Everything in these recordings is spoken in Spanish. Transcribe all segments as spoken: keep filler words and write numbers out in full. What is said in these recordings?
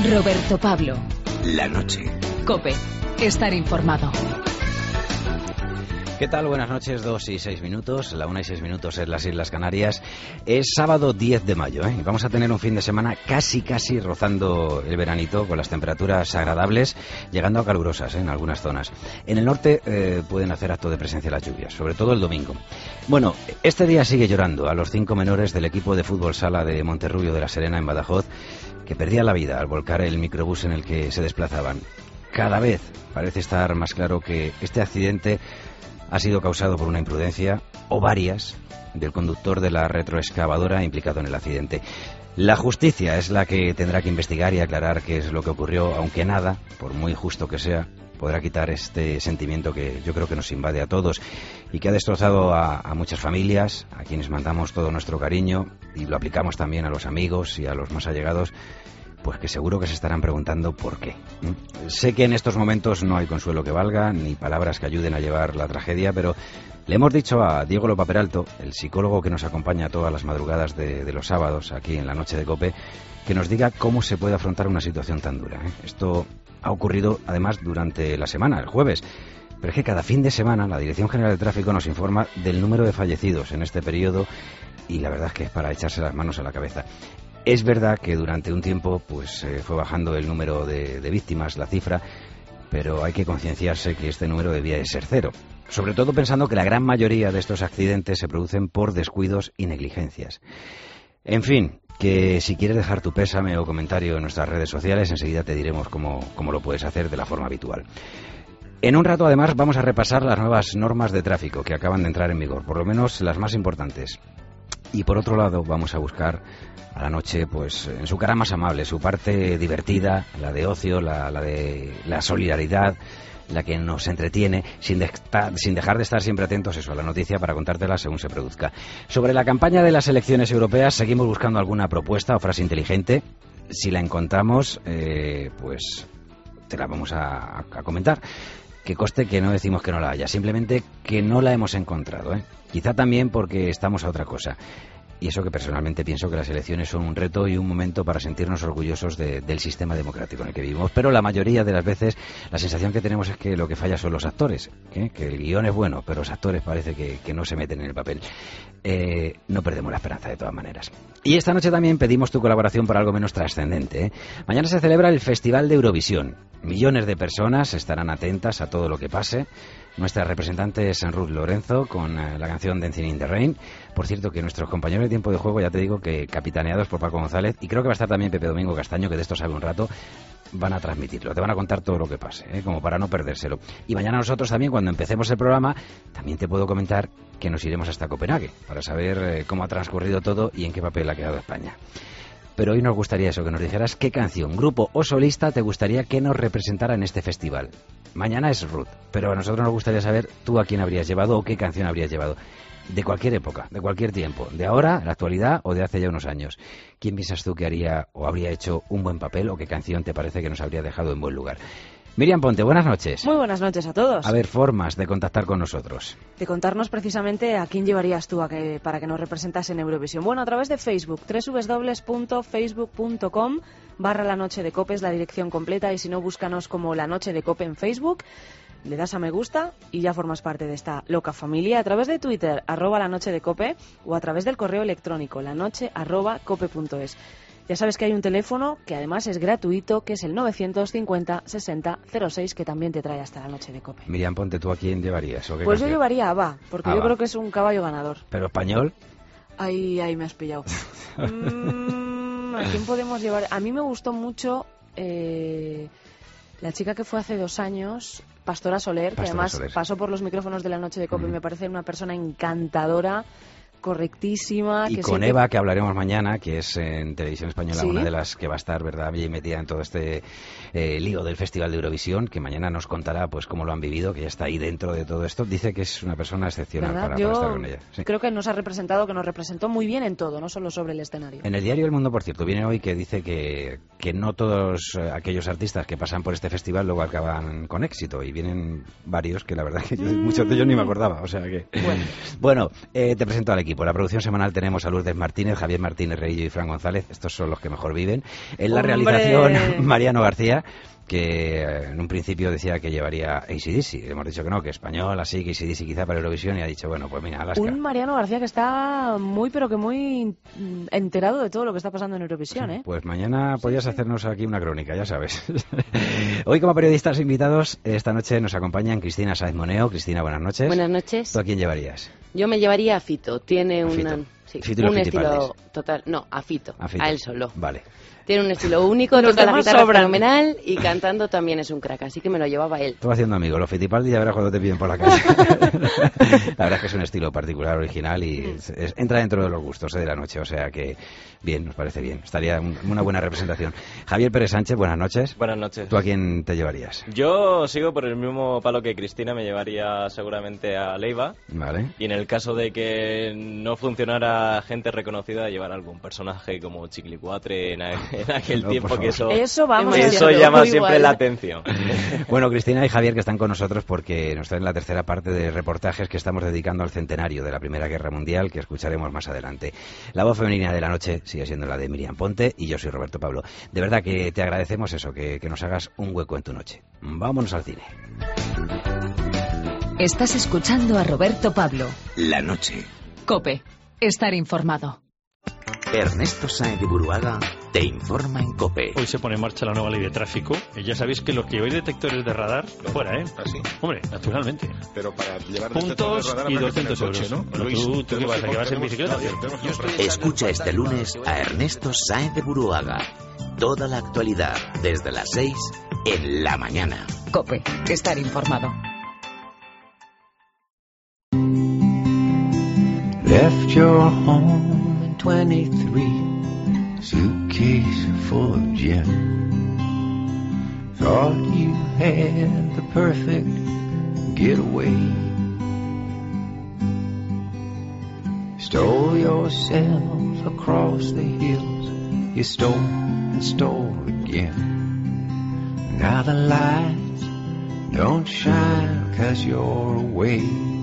Roberto Pablo. La noche. COPE. Estar informado. ¿Qué tal? Buenas noches, dos y seis minutos, la una y seis minutos en las Islas Canarias. Es sábado diez de mayo, ¿eh? Y vamos a tener un fin de semana casi, casi rozando el veranito, con las temperaturas agradables, llegando a calurosas, ¿eh? En algunas zonas. En el norte eh, pueden hacer acto de presencia las lluvias, sobre todo el domingo. Bueno, este día sigue llorando a los cinco menores del equipo de fútbol sala de Monterrubio de la Serena, en Badajoz, que perdían la vida al volcar el microbús en el que se desplazaban. Cada vez parece estar más claro que este accidente ha sido causado por una imprudencia, o varias, del conductor de la retroexcavadora implicado en el accidente. La justicia es la que tendrá que investigar y aclarar qué es lo que ocurrió, aunque nada, por muy justo que sea, podrá quitar este sentimiento que yo creo que nos invade a todos y que ha destrozado a, a muchas familias, a quienes mandamos todo nuestro cariño y lo aplicamos también a los amigos y a los más allegados, pues que seguro que se estarán preguntando por qué. ¿Mm? Sé que en estos momentos no hay consuelo que valga, ni palabras que ayuden a llevar la tragedia, pero le hemos dicho a Diego Lopa Peralto, el psicólogo que nos acompaña todas las madrugadas de, de los sábados aquí en la noche de COPE, que nos diga cómo se puede afrontar una situación tan dura, ¿eh? Esto ha ocurrido además durante la semana, el jueves. Pero es que cada fin de semana la Dirección General de Tráfico nos informa del número de fallecidos en este periodo y la verdad es que es para echarse las manos a la cabeza. Es verdad que durante un tiempo pues eh, fue bajando el número de, de víctimas, la cifra, pero hay que concienciarse que este número debía de ser cero. Sobre todo pensando que la gran mayoría de estos accidentes se producen por descuidos y negligencias. En fin, que si quieres dejar tu pésame o comentario en nuestras redes sociales, enseguida te diremos cómo, cómo lo puedes hacer de la forma habitual. En un rato, además, vamos a repasar las nuevas normas de tráfico que acaban de entrar en vigor, por lo menos las más importantes. Y por otro lado, vamos a buscar a la noche, pues, en su cara más amable, su parte divertida, la de ocio, la, la de la solidaridad, la que nos entretiene, sin, de estar, sin dejar de estar siempre atentos eso, a la noticia para contártela según se produzca. Sobre la campaña de las elecciones europeas, seguimos buscando alguna propuesta o frase inteligente. Si la encontramos, eh, pues te la vamos a, a comentar. Que conste que no decimos que no la haya, simplemente que no la hemos encontrado, ¿eh? Quizá también porque estamos a otra cosa. Y eso que personalmente pienso que las elecciones son un reto y un momento para sentirnos orgullosos de, del sistema democrático en el que vivimos. Pero la mayoría de las veces la sensación que tenemos es que lo que falla son los actores, ¿eh? Que el guión es bueno, pero los actores parece que, que no se meten en el papel. Eh, no perdemos la esperanza de todas maneras. Y esta noche también pedimos tu colaboración para algo menos trascendente, ¿eh? Mañana se celebra el Festival de Eurovisión. Millones de personas estarán atentas a todo lo que pase. Nuestra representante es Ruth Lorenzo con eh, la canción Dancing in the Rain. Por cierto, que nuestros compañeros de tiempo de juego, ya te digo que capitaneados por Paco González, y creo que va a estar también Pepe Domingo Castaño, que de esto sabe un rato, van a transmitirlo, te van a contar todo lo que pase, ¿eh? Como para no perdérselo. Y mañana nosotros también, cuando empecemos el programa, también te puedo comentar que nos iremos hasta Copenhague para saber eh, cómo ha transcurrido todo y en qué papel ha quedado España. Pero hoy nos gustaría eso, que nos dijeras qué canción, grupo o solista te gustaría que nos representara en este festival. Mañana es Ruth, pero a nosotros nos gustaría saber tú a quién habrías llevado o qué canción habrías llevado. De cualquier época, de cualquier tiempo, de ahora, la actualidad o de hace ya unos años. ¿Quién piensas tú que haría o habría hecho un buen papel o qué canción te parece que nos habría dejado en buen lugar? Miriam Ponte, buenas noches. Muy buenas noches a todos. A ver, formas de contactar con nosotros. De contarnos precisamente a quién llevarías tú a que, para que nos representas en Eurovisión. Bueno, a través de Facebook, doble u doble u doble u punto facebook punto com barra la noche de COPE es la dirección completa, y si no, búscanos como La Noche de COPE en Facebook, le das a me gusta y ya formas parte de esta loca familia. A través de Twitter, arroba la noche de COPE, o a través del correo electrónico, lanoche arroba cope punto es. Ya sabes que hay un teléfono que además es gratuito, que es el novecientos cincuenta sesenta cero seis, que también te trae hasta la noche de COPE. Miriam Ponte, ¿tú a quién llevarías? ¿O qué pues canción? yo llevaría a ABBA, porque Abba. Yo creo que es un caballo ganador. ¿Pero español? Ahí, ahí me has pillado. mm, ¿A quién podemos llevar? A mí me gustó mucho eh, la chica que fue hace dos años, Pastora Soler, Pastora que además Soler. pasó por los micrófonos de la noche de COPE. Mm. Me parece una persona encantadora, correctísima. Y que con siempre... Eva, que hablaremos mañana, que es en Televisión Española, ¿Sí? Una de las que va a estar, ¿verdad?, bien metida en todo este eh, lío del Festival de Eurovisión, que mañana nos contará pues cómo lo han vivido, que ya está ahí dentro de todo esto. Dice que es una persona excepcional para, para estar con ella. Sí. Creo que nos ha representado, que nos representó muy bien en todo, no solo sobre el escenario. En el diario El Mundo, por cierto, viene hoy que dice que, que no todos eh, aquellos artistas que pasan por este festival luego acaban con éxito, y vienen varios que la verdad que yo, mm. muchos de ellos ni me acordaba, o sea que... Bueno, bueno eh, te presento al equipo. equipo. La producción semanal tenemos a Lourdes Martínez, Javier Martínez Reillo y Fran González. Estos son los que mejor viven. En la ¡Hombre! realización, Mariano García, que en un principio decía que llevaría A C D C. Le hemos dicho que no, que español, así que A C D C quizá para Eurovisión, y ha dicho, bueno, pues mira, Alaska. Un Mariano García que está muy, pero que muy enterado de todo lo que está pasando en Eurovisión, ¿eh? Pues mañana podías sí, sí. hacernos aquí una crónica, ya sabes. Hoy, como periodistas invitados, esta noche nos acompañan Cristina Sáenz Moneo. Cristina, buenas noches. Buenas noches. ¿Tú a quién llevarías? Yo me llevaría a Fito. Tiene a una, Fito. sí, Fito un estilo total. No, a Fito, a Fito. A él solo. Vale. Tiene un estilo único, toca la guitarra fenomenal y cantando también es un crack, así que me lo llevaba él. Tú haciendo amigos, los Fittipaldi ya verás cuando te piden por la calle. La verdad es que es un estilo particular, original y mm. es, es, entra dentro de los gustos ¿eh? de la noche, o sea que bien, nos parece bien. Estaría un, una buena representación. Javier Pérez Sánchez, buenas noches. Buenas noches. ¿Tú a quién te llevarías? Yo sigo por el mismo palo que Cristina, me llevaría seguramente a Leiva. Vale. Y en el caso de que no funcionara gente reconocida, llevar algún personaje como Chiquilicuatre en, en aquel no, tiempo. Que eso, eso, vamos eso llama siempre igual. la atención. Bueno, Cristina y Javier, que están con nosotros porque nos traen la tercera parte de reportajes que estamos dedicando al centenario de la Primera Guerra Mundial, que escucharemos más adelante. La voz femenina de la noche sigue siendo la de Miriam Ponte y yo soy Roberto Pablo. De verdad que te agradecemos eso, que, que nos hagas un hueco en tu noche. Vámonos al cine. Estás escuchando a Roberto Pablo. La noche. COPE. Estar informado. Ernesto Sáenz de Buruaga te informa en COPE. Hoy se pone en marcha la nueva ley de tráfico. Y ya sabéis que los que lleváis detectores de radar, no, fuera, ¿eh? Así. Hombre, naturalmente. Pero para llevar puntos de radar, y doscientos euros, ¿no? Bueno, Luis, tú, tú qué vas a llevar en bicicleta. Escucha este lunes a Ernesto Sáenz de Buruaga. Toda la actualidad desde las seis en la mañana. COPE. Estar informado. Left your home in twenty-three, suitcase full of gin. Thought you had the perfect getaway. Stole yourself across the hills. You stole and stole again. Now the lights don't shine 'cause you're away.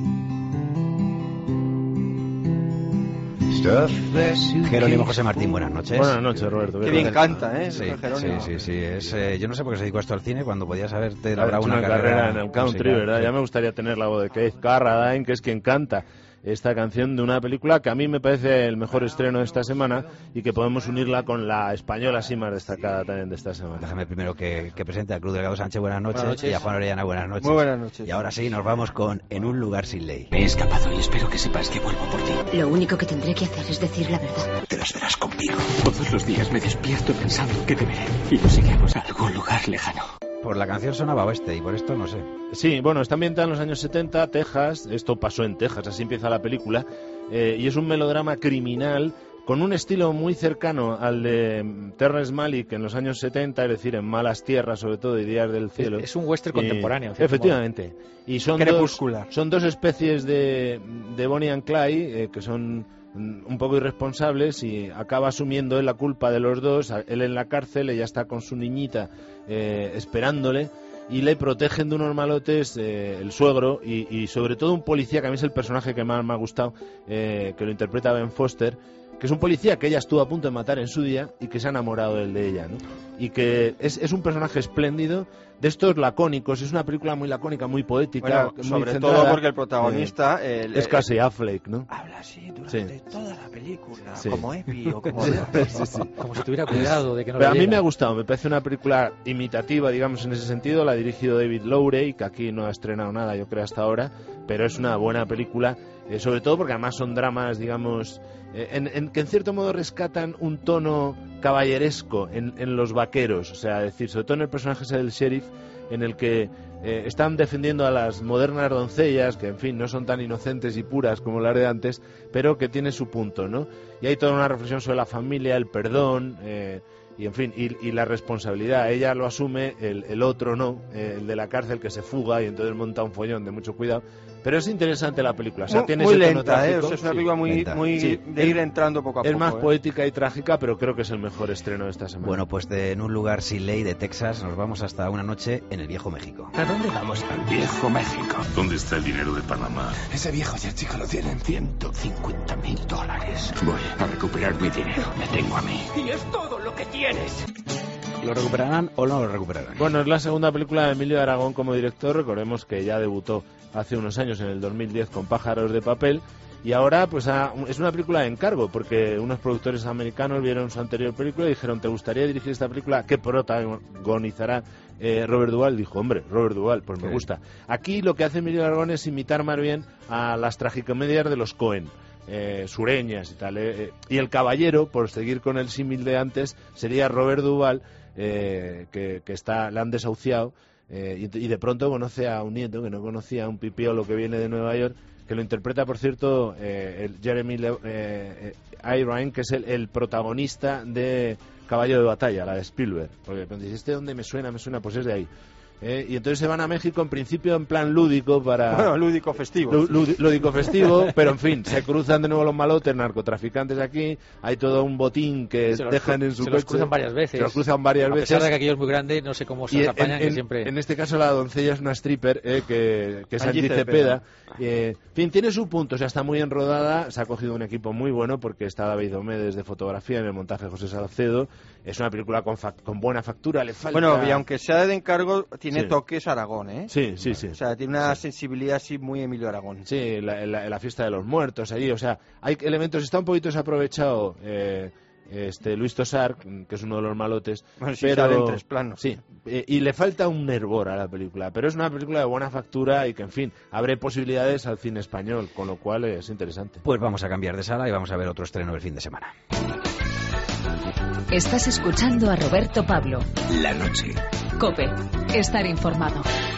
Jerónimo José Martín, buenas noches. Buenas noches, Roberto. Qué bien canta, ¿eh? Sí, sí, sí, sí. Es, eh, yo no sé por qué se dedicó esto al cine cuando podías haberte labrado una, una carrera, carrera en el country, musical, ¿verdad? sí. Ya me gustaría tener la voz de Keith Carradine, que es quien canta esta canción de una película que a mí me parece el mejor estreno de esta semana y que podemos unirla con la española así más destacada también de esta semana. Déjame primero que, que presente a Cruz Delgado Sánchez, buenas noches, buenas noches, y a Juan Orellana, buenas noches. Muy buenas noches. Y ahora sí, nos vamos con En un lugar sin ley. Me he escapado y espero que sepas que vuelvo por ti. Lo único que tendré que hacer es decir la verdad. Te las verás conmigo. Todos los días me despierto pensando que te veré y nos iremos a algún lugar lejano. Por la canción sonaba oeste y por esto no sé. Sí, bueno, está ambientada en los años setenta, Texas. Esto pasó en Texas, así empieza la película. Eh, y es un melodrama criminal con un estilo muy cercano al de Terrence Malick en los años setenta, es decir, en Malas Tierras, sobre todo, y Días del Cielo. Es, es un western y, contemporáneo. Efectivamente. Y son dos, son dos especies de, de Bonnie and Clyde, eh, que son un poco irresponsables, y acaba asumiendo él la culpa de los dos. Él en la cárcel, ella está con su niñita eh, esperándole, y le protegen de unos malotes eh, el suegro y, y sobre todo un policía, que a mí es el personaje que más me ha gustado, eh, que lo interpreta Ben Foster, que es un policía que ella estuvo a punto de matar en su día y que se ha enamorado él de ella, ¿no? Y que es, es un personaje espléndido, de estos lacónicos. Es una película muy lacónica, muy poética, bueno, muy sobre centrada, todo porque el protagonista eh, el, es Casey Affleck, ¿no? Habla así durante sí. toda la película, sí. como Epi o como... sí, sí, sí. como si tuviera cuidado de que no Pero le a mí llega. me ha gustado, me parece una película imitativa, digamos, en ese sentido. La ha dirigido David Lowry, que aquí no ha estrenado nada, yo creo, hasta ahora, pero es una buena película, eh, sobre todo porque además son dramas, digamos, eh, en, en, que en cierto modo rescatan un tono caballeresco en, en los vaqueros, o sea, decir, sobre todo en el personaje ese del sheriff, en el que eh, están defendiendo a las modernas doncellas, que en fin no son tan inocentes y puras como las de antes, pero que tiene su punto, ¿no? Y hay toda una reflexión sobre la familia, el perdón, eh, y en fin, y, y la responsabilidad. Ella lo asume, el, el otro no, eh, el de la cárcel, que se fuga y entonces monta un follón de mucho cuidado. Pero es interesante la película. O sea, muy, tiene muy ese tono lenta, ¿eh? trágico. O sea, es una Sí, película muy, lenta. muy Sí. de ir entrando poco a es poco. más ¿eh? poética y trágica, pero creo que es el mejor estreno de esta semana. Bueno, pues de, en un lugar sin ley de Texas nos vamos hasta una noche en el Viejo México. ¿A dónde vamos? Al Viejo México. ¿Dónde está el dinero de Panamá? Ese viejo ya chico lo tiene en ciento cincuenta mil dólares. Voy a recuperar mi dinero. Me tengo a mí. Y es todo lo que tienes. ¿Lo recuperarán o no lo recuperarán? Bueno, es la segunda película de Emilio Aragón como director. Recordemos que ya debutó hace unos años, en el dos mil diez, con Pájaros de papel. Y ahora pues ha, es una película de encargo, porque unos productores americanos vieron su anterior película y dijeron, ¿te gustaría dirigir esta película? ¿Qué protagonizará eh, Robert Duvall? Dijo, hombre, Robert Duvall, pues me Sí. gusta. Aquí lo que hace Emilio Aragón es imitar más bien a las tragicomedias de los Coen. Eh, sureñas y tal. Eh, eh, y el caballero, por seguir con el símil de antes, sería Robert Duvall, eh, que, que está, le han desahuciado, eh, y, y de pronto conoce a un nieto que no conocía, un pipiolo que viene de Nueva York, que lo interpreta, por cierto, eh, el Jeremy Le eh, eh, Irvine, que es el, el protagonista de Caballo de Batalla, la de Spielberg. Porque cuando dices, ¿este dónde me suena? Me suena, pues es de ahí. Eh, y entonces se van a México en principio en plan lúdico para... Bueno, lúdico festivo. Lú, lú, lúdico festivo, pero en fin, se cruzan de nuevo los malotes, narcotraficantes aquí, hay todo un botín que se dejan los, en su se coche. los cruzan varias veces. Se los cruzan varias a veces. A pesar de que aquello es muy grande, no sé cómo se y apañan, en, que siempre... en este caso la doncella es una stripper, eh, que, que es Angie Angie Cepeda. Cepeda. Eh, en fin, tiene su punto, o sea, está muy enrodada, se ha cogido un equipo muy bueno porque está David Omedes de fotografía, en el montaje José Salcedo. Es una película con, fac con buena factura, le falta... Bueno, y aunque sea de encargo, tiene Sí. toques Aragón, ¿eh? Sí, sí, sí. O sea, tiene una Sí. sensibilidad así muy Emilio Aragón. Sí, la, la, la fiesta de los muertos allí, o sea, hay elementos, está un poquito desaprovechado eh, este Luis Tosar, que es uno de los malotes, Bueno, sí, pero sale en tres planos. sí, eh, y le falta un nervor a la película, pero es una película de buena factura y que, en fin, abre posibilidades al cine español, con lo cual es interesante. Pues vamos a cambiar de sala y vamos a ver otro estreno del fin de semana. Estás escuchando a Roberto Pablo. La noche. COPE. Estar informado.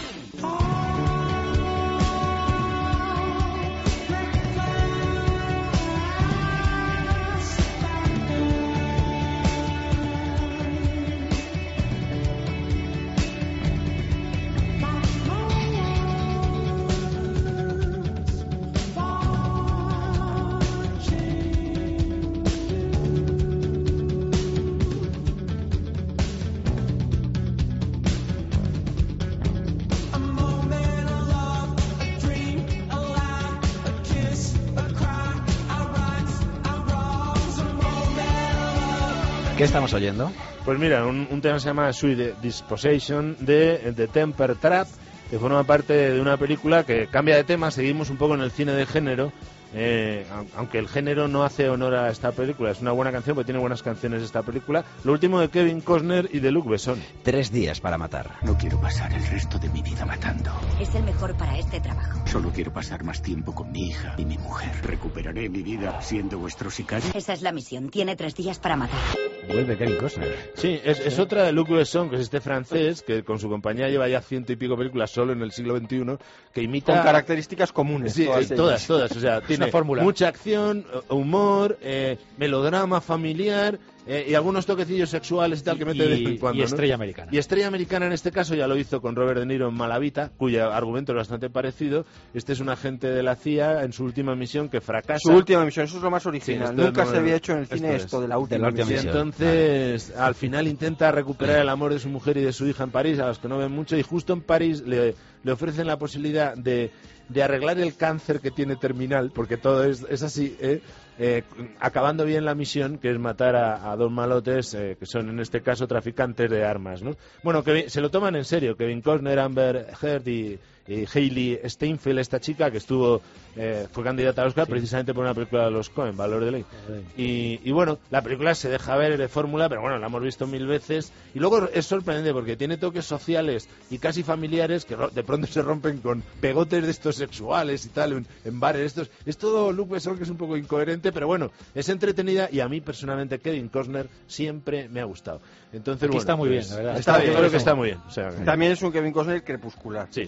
¿Qué estamos oyendo? Pues mira, un, un tema se llama Sweet Disposition de The Temper Trap, que forma parte de una película que cambia de tema. Seguimos un poco en el cine de género, eh, aunque el género no hace honor a esta película. Es una buena canción porque tiene buenas canciones esta película. Lo último de Kevin Costner y de Luc Besson. Tres días para matar. No quiero pasar el resto de mi vida matando. Es el mejor para este trabajo. Solo quiero pasar más tiempo con mi hija y mi mujer. Recuperaré mi vida siendo vuestro sicario. Esa es la misión. Tiene tres días para matar. Vuelve Kevin Costner. Sí, es, es otra de Luc Besson, que es este francés, que con su compañía lleva ya ciento y pico películas solo en el siglo veintiuno, que imita... Con características comunes. Sí, todas, eh, todas, todas, o sea, tiene fórmula. mucha acción, humor, eh, melodrama familiar... Eh, y algunos toquecillos sexuales y tal que mete de vez en cuando, y estrella ¿no? americana. Y estrella americana en este caso ya lo hizo con Robert De Niro en Malavita, cuyo argumento es bastante parecido. Este es un agente de la C I A en su última misión que fracasa. Su última misión, eso es lo más original. Sí, Nunca no, se había hecho en el cine esto, esto es. de la última, de la última misión. Y entonces, vale. Al final intenta recuperar el amor de su mujer y de su hija en París, a los que no ven mucho, y justo en París le, le ofrecen la posibilidad de, de arreglar el cáncer que tiene terminal, porque todo es, es así, ¿eh? Eh, acabando bien la misión, que es matar a, a dos malotes, eh, que son en este caso traficantes de armas, ¿no? Bueno, que se lo toman en serio. Kevin Costner, Amber Heard y, y Hailey Steinfeld, esta chica que estuvo eh, fue candidata al Oscar, sí, precisamente por una película de los Coen, Valor de Ley. Y, y bueno, la película se deja ver de fórmula, pero bueno, la hemos visto mil veces. Y luego es sorprendente porque tiene toques sociales y casi familiares que de pronto se rompen con pegotes de estos sexuales y tal, en, en bares. Estos, es todo Luc Besson, que es un poco incoherente, pero bueno, es entretenida y a mí personalmente Kevin Costner siempre me ha gustado. Entonces, Aquí bueno, está muy pues, bien, la verdad. Está, Está bien, bien, creo que sí. está muy bien. O sea, También es un Kevin Costner crepuscular. sí, sin duda. Muy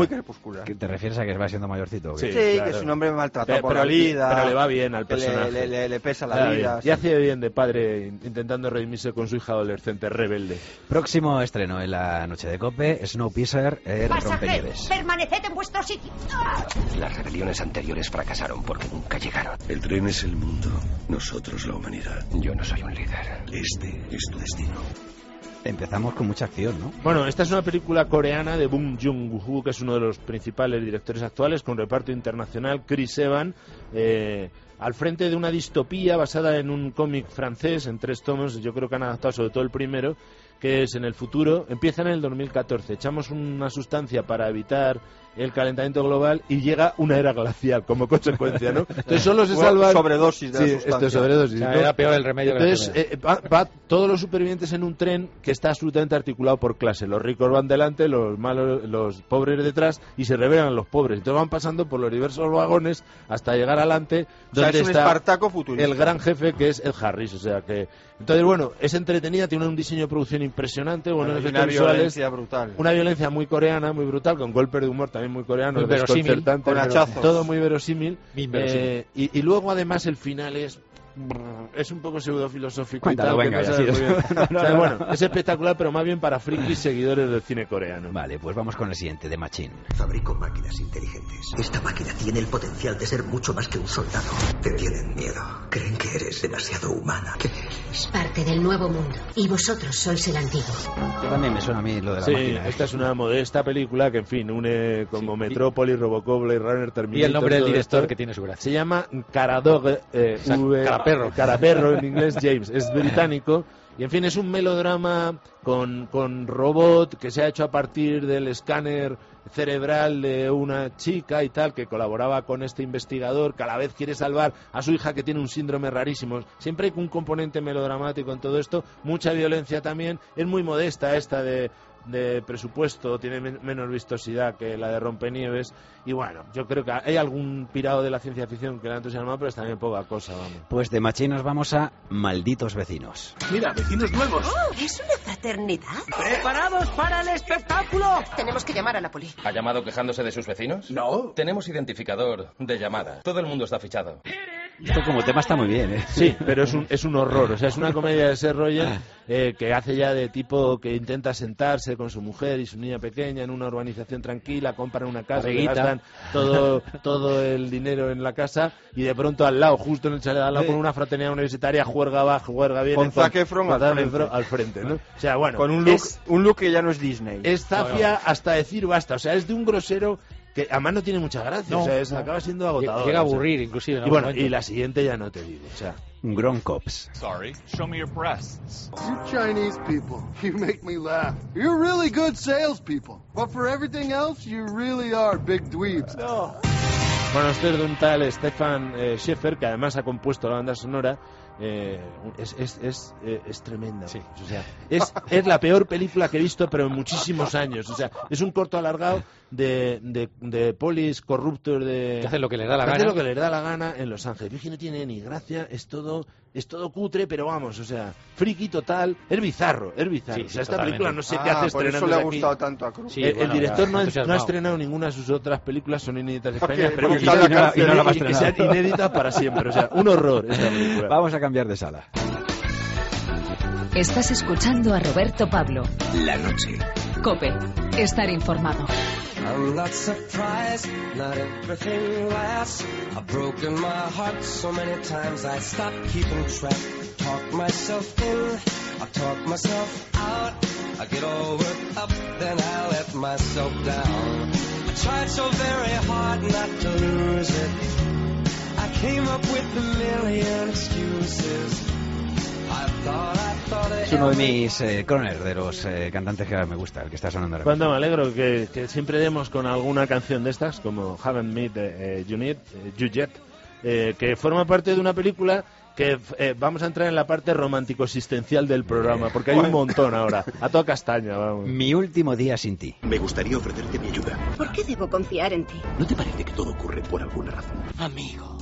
crepuscular. ¿Te refieres a que va siendo mayorcito? Sí, Sí, sí claro. que es un hombre maltratado Pero, por la vida. pero le va bien al que le- personaje. Le, le- le pesa la Le va vida. bien. sí. Y hace bien de padre intentando redimirse con su hija adolescente rebelde. Próximo estreno en la noche de COPE, Snowpiercer, el Rompenieves. permaneced en vuestro sitio. Las rebeliones anteriores fracasaron porque nunca llegaron. El tren es el mundo, nosotros la humanidad. Yo no soy un líder. Este es tu destino. Empezamos con mucha acción, ¿no? Bueno, esta es una película coreana de Bong Joon-ho, que es uno de los principales directores actuales, con reparto internacional. Chris Evans, eh, al frente de una distopía basada en un cómic francés en tres tomos. Yo creo que han adaptado sobre todo el primero, que es en el futuro. Empieza en el dos mil catorce. Echamos una sustancia para evitar el calentamiento global y llega una era glacial como consecuencia, ¿no? Entonces solo se Bueno, salvan... sobredosis de la Sí, sustancia. esto es sobredosis. O sea, ¿no? era peor el remedio que la Entonces, enfermedad. eh, va, va todos los supervivientes en un tren que está absolutamente articulado por clase. Los ricos van delante, los malos, los pobres detrás, y se revelan los pobres. Entonces van pasando por los diversos vagones hasta llegar adelante, O sea, donde es un está Espartaco futurista. el gran jefe, que es el Harris. O sea que, entonces bueno, es entretenida, tiene un diseño de producción impresionante, buenos Bueno, y efectos una visuales, violencia brutal. una violencia muy coreana, muy brutal, con golpes de humor también muy coreano, Muy verosímil, desconcertante, con pero hachazos. todo muy verosímil. Muy verosímil. Eh, y, y luego además el final es es un poco pseudofilosófico Cuéntalo, y tal, venga, que no ya, sabes sí. muy bien. No, no, O sea, no, bueno, no. es espectacular, pero más bien para frikis seguidores del cine coreano. Vale, pues vamos con el siguiente, The Machine. Fabrico máquinas inteligentes. Esta máquina tiene el potencial de ser mucho más que un soldado. Te tienen miedo. Creen que eres demasiado humana. ¿Qué eres? Parte del nuevo mundo. Y vosotros sois el antiguo. Yo también me suena a mí lo de la Sí, máquina. ¿eh? esta es una modesta película que, en fin, une como Sí. Metrópolis, Robocop, Blade Runner, Terminator... Y el nombre del todo director, esto. que tiene su gracia. Se llama Caradog, eh, O sea, V- Caraperro. Caraperro en inglés, James. Es británico. Y en fin, es un melodrama con, con robot que se ha hecho a partir del escáner cerebral de una chica y tal, que colaboraba con este investigador, que a la vez quiere salvar a su hija, que tiene un síndrome rarísimo. Siempre hay un componente melodramático en todo esto, mucha violencia también. Es muy modesta esta de, de presupuesto, tiene men- menos vistosidad que la de Rompenieves. Y bueno, yo creo que hay algún pirado de la ciencia ficción que le ha entusiasmado, pero es también poca cosa, vamos. Pues de Machine nos vamos a Malditos Vecinos. Mira, vecinos nuevos. Oh, ¿es una fraternidad? ¿Preparados para el espectáculo? Tenemos que llamar a la poli. ¿Ha llamado quejándose de sus vecinos? No. Tenemos identificador de llamada. Todo el mundo está fichado. Esto como tema está muy bien, ¿eh? Sí, pero es un, es un horror. O sea, es una comedia de Seth Rogen eh, que hace ya de tipo que intenta sentarse con su mujer y su niña pequeña en una urbanización tranquila, compran una casa, le Barriguita. gastan todo, todo el dinero en la casa y de pronto al lado, justo en el chalet al lado, con una fraternidad universitaria, juerga abajo, juerga bien. Con Zac Efron con al Zac frente. Efron al frente, ¿no? O sea, bueno, Con un look, es, un look que ya no es Disney. es zafia hasta decir basta. O sea, es de un grosero que además no tiene mucha gracia. No, o sea, es, no. acaba siendo agotador. Llega a o sea. aburrir, inclusive. en Y algún bueno, momento. y la siguiente ya no te digo. O sea, Grown Cops. Sorry, show me your breasts. You Chinese people, you make me laugh. You're really good salespeople, but for everything else, you really are big dweebs. No. bueno, esto es de un tal Stefan eh, Scheffer, que además ha compuesto la banda sonora. Eh, es, es, es, eh, es tremenda. Sí. O sea, es, es la peor película que he visto, pero en muchísimos años. O sea, es un corto alargado de, de, de polis corruptos de... Que hacen lo que les da la que gana. hacen lo que les da la gana en Los Ángeles. Es que no tiene ni gracia, es todo, es todo cutre, pero vamos, o sea, friki total. Es bizarro, es bizarro. Sí, o sea, sí, esta totalmente. película no sé Ah, qué hace por eso estrenándose le ha aquí. gustado tanto a Cruz. Sí, el, bueno, el director ya, no ha, no ha entusiasmado. estrenado ninguna de sus otras películas, son inéditas en España, Ok, pero porque que, está en la y no- cárcel. y no la va a Y que estrenar. sean inéditas para siempre. O sea, un horror esta película. Vamos a cambiar de sala. Estás escuchando a Roberto Pablo. La noche. COPE. Estar informado. I'm not surprised, not everything lasts. I've broken my heart so many times I stopped keeping track. Talk myself in, I talk myself out. I get all worked up, then I let myself down. I tried so very hard not to lose it. I came up with a million excuses. I thought, I thought Es uno de mis eh, croners, de los eh, cantantes que me gusta, el que está sonando ahora Cuando mismo. me alegro que, que siempre demos con alguna canción de estas, como Haven't Met eh, You Need, eh, You Yet, eh, que forma parte de una película que eh, vamos a entrar en la parte romántico-existencial del programa, porque hay un montón ahora, a toda castaña, vamos. Mi último día sin ti. Me gustaría ofrecerte mi ayuda. ¿Por qué debo confiar en ti? ¿No te parece que todo ocurre por alguna razón? Amigo,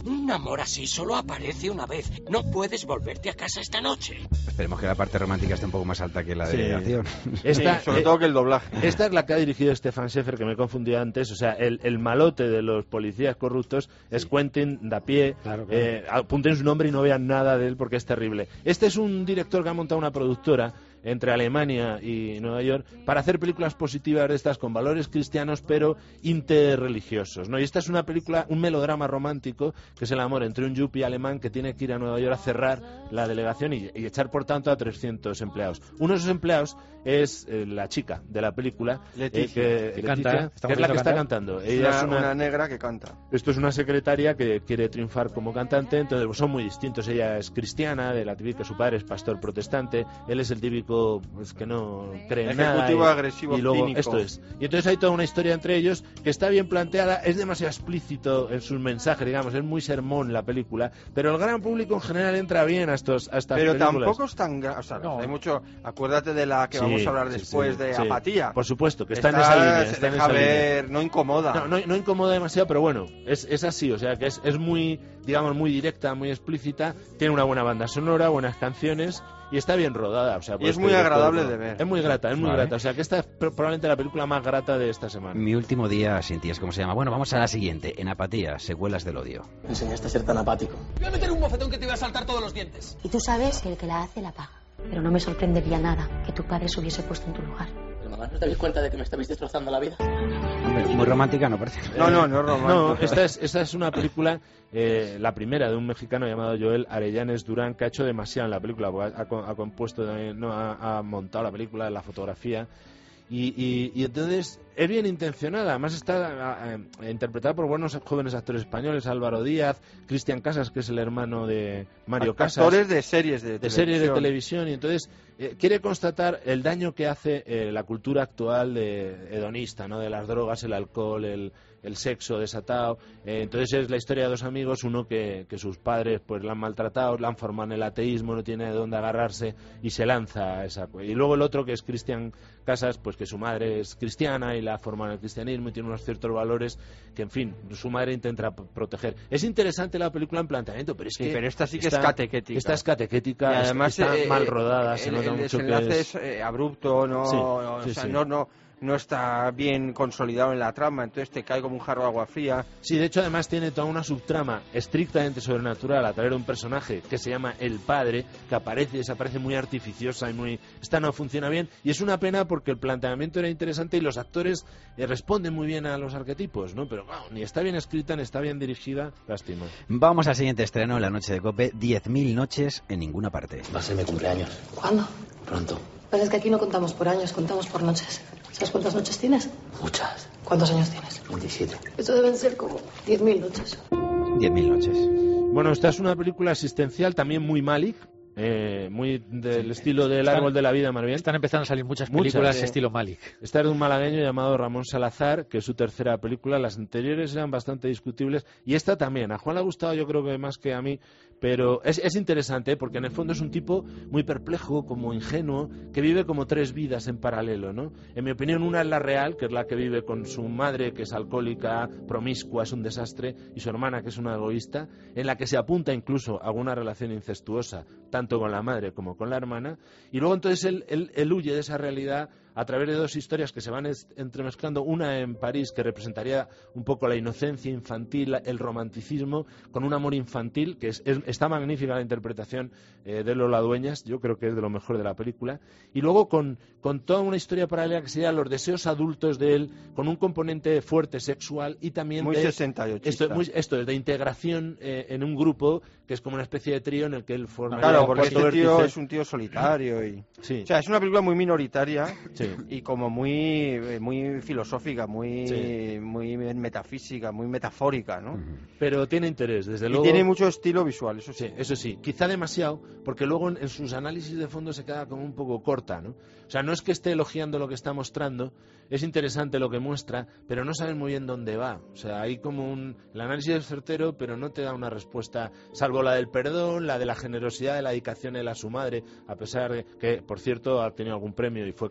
Un amor así solo aparece una vez. No puedes volverte a casa esta noche. Esperemos que la parte romántica esté un poco más alta que la Sí. delegación. Esta, Sí, sobre eh, todo que el doblaje. Esta es la que ha dirigido Stefan Scheffer, que me confundí antes. O sea, el, el malote de los policías corruptos es Quentin Dapié. Claro, claro. Eh, apunten su nombre y no vean nada de él porque es terrible. Este es un director que ha montado una productora entre Alemania y Nueva York para hacer películas positivas de estas con valores cristianos pero interreligiosos, ¿no? Y esta es una película, un melodrama romántico que es el amor entre un yuppie alemán que tiene que ir a Nueva York a cerrar la delegación y, y echar por tanto a trescientos empleados. Uno de esos empleados es eh, la chica de la película, Leticia. eh, que, Que canta, Leticia, ¿estamos que es la que viendo está cantar? cantando. Es Ella una, es una, una negra que canta. esto es una secretaria que quiere triunfar como cantante, entonces pues, son muy distintos. Ella es cristiana, de la típica, su padre es pastor protestante, él es el típico pues, que no cree en nada. Ejecutivo y, agresivo, y luego, cínico. esto es. Y entonces hay toda una historia entre ellos que está bien planteada, es demasiado explícito en sus mensajes, digamos, es muy sermón la película, pero el gran público en general entra bien a, estos, a estas Pero películas. tampoco es tan... gra- O sea, No. hay mucho... Acuérdate de la que Sí, vamos a hablar sí, después sí, de sí. Apatía. Por supuesto, que está, Está- en esa línea. se Está en deja esa línea. ver, no incomoda. No, no, no incomoda demasiado, pero bueno, es, es así, o sea que es, es muy, digamos, muy directa, muy explícita, tiene una buena banda sonora, buenas canciones y está bien rodada. O sea, Y pues es muy este agradable director, de ver. Es muy grata, es muy Vale. grata, o sea que esta es pr- probablemente la película más grata de esta semana. Mi último día sin ti es como se llama. Bueno, vamos a la siguiente. En Apatía, secuelas del odio. Me enseñaste a ser tan apático. Voy a meter un bofetón que te voy a saltar todos los dientes. Y tú sabes que el que la hace la paga. Pero no me sorprendería nada que tu padre se hubiese puesto en tu lugar. Pero mamá, ¿no te dais cuenta de que me estabais destrozando la vida? Hombre, muy romántica no parece. No, no, no es romántico. No, esta es, esta es una película, eh, la primera de un mexicano llamado Joel Arellanes Durán, que ha hecho demasiado en la película, porque ha, ha- ha compuesto, también, no, ha, ha montado la película, la fotografía, y, y, y entonces es bien intencionada, además está eh, eh, interpretada por buenos jóvenes actores españoles, Álvaro Díaz, Cristian Casas, que es el hermano de Mario Casas. Actores de series de, de series de televisión. televisión y entonces eh, quiere constatar el daño que hace eh, la cultura actual de hedonista, ¿no? De las drogas, el alcohol, el, el sexo desatado. Eh, entonces es la historia de dos amigos, uno que, que sus padres pues la han maltratado, la han formado en el ateísmo, no tiene de dónde agarrarse y se lanza a esa. Y luego el otro que es Cristian Casas, pues que su madre es cristiana y la ha formado en el cristianismo y tiene unos ciertos valores que, en fin, su madre intenta p- proteger. Es interesante la película en planteamiento, pero es Sí, que pero esta sí que es catequética. Esta es catequética, Y además está eh, mal rodada, el, se nota el mucho que desenlace es... es, eh, abrupto, no, Sí, o sí, sea, sí. no, no, no está bien consolidado en la trama, entonces te cae como un jarro de agua fría. Sí, de hecho además tiene toda una subtrama estrictamente sobrenatural a través de un personaje que se llama El Padre, que aparece y desaparece muy artificiosa y muy... Esta no funciona bien y es una pena porque el planteamiento era interesante y los actores eh, responden muy bien a los arquetipos, ¿no? Pero wow, ni está bien escrita ni está bien dirigida, lástima. Vamos al siguiente estreno en la noche de COPE. diez mil noches en ninguna parte. Va a ser mi cumpleaños. ¿Cuándo? Pronto. Pues es que aquí no contamos por años, contamos por noches. ¿Sabes cuántas noches tienes? Muchas. ¿Cuántos años tienes? veintisiete. Eso deben ser como diez mil noches. diez mil noches. Bueno, esta es una película asistencial también muy Malik, eh, muy del estilo del Están- Árbol de la Vida, más bien. Están empezando a salir muchas Muchas, películas sí. estilo Malik. Esta es de un malagueño llamado Ramón Salazar, que es su tercera película. Las anteriores eran bastante discutibles y esta también. A Juan le ha gustado, yo creo que más que a mí, pero es, es interesante ¿eh? Porque en el fondo es un tipo muy perplejo, como ingenuo, que vive como tres vidas en paralelo, ¿no? En mi opinión, una es la real, que es la que vive con su madre, que es alcohólica, promiscua, es un desastre, y su hermana, que es una egoísta, en la que se apunta incluso a alguna relación incestuosa, tanto con la madre como con la hermana, y luego entonces él, él, él huye de esa realidad a través de dos historias que se van est- entremezclando, una en París que representaría un poco la inocencia infantil, el romanticismo, con un amor infantil, que es, es- está magnífica la interpretación eh, de Lola Dueñas, yo creo que es de lo mejor de la película, y luego con, con toda una historia paralela que sería los deseos adultos de él, con un componente fuerte sexual y también Muy de, sesenta y ocho. esto, muy- esto es de integración eh, en un grupo que es como una especie de trío en el que él forma Claro, porque este tío es un tío solitario y... Sí. O sea, es una película muy minoritaria Sí. y como muy eh, muy filosófica, muy Sí. muy metafísica, muy metafórica, ¿no? Pero tiene interés, desde Y luego. tiene mucho estilo visual, eso sí. Sí, eso sí, quizá demasiado, porque luego en, en sus análisis de fondo se queda como un poco corta, ¿no? O sea, no es que esté elogiando lo que está mostrando, es interesante lo que muestra, pero no saben muy bien dónde va. O sea, hay como un... El análisis es certero, pero no te da una respuesta, salvo la del perdón, la de la generosidad, de la dedicación él a su madre, a pesar de que, por cierto, ha tenido algún premio y fue candidata Sí,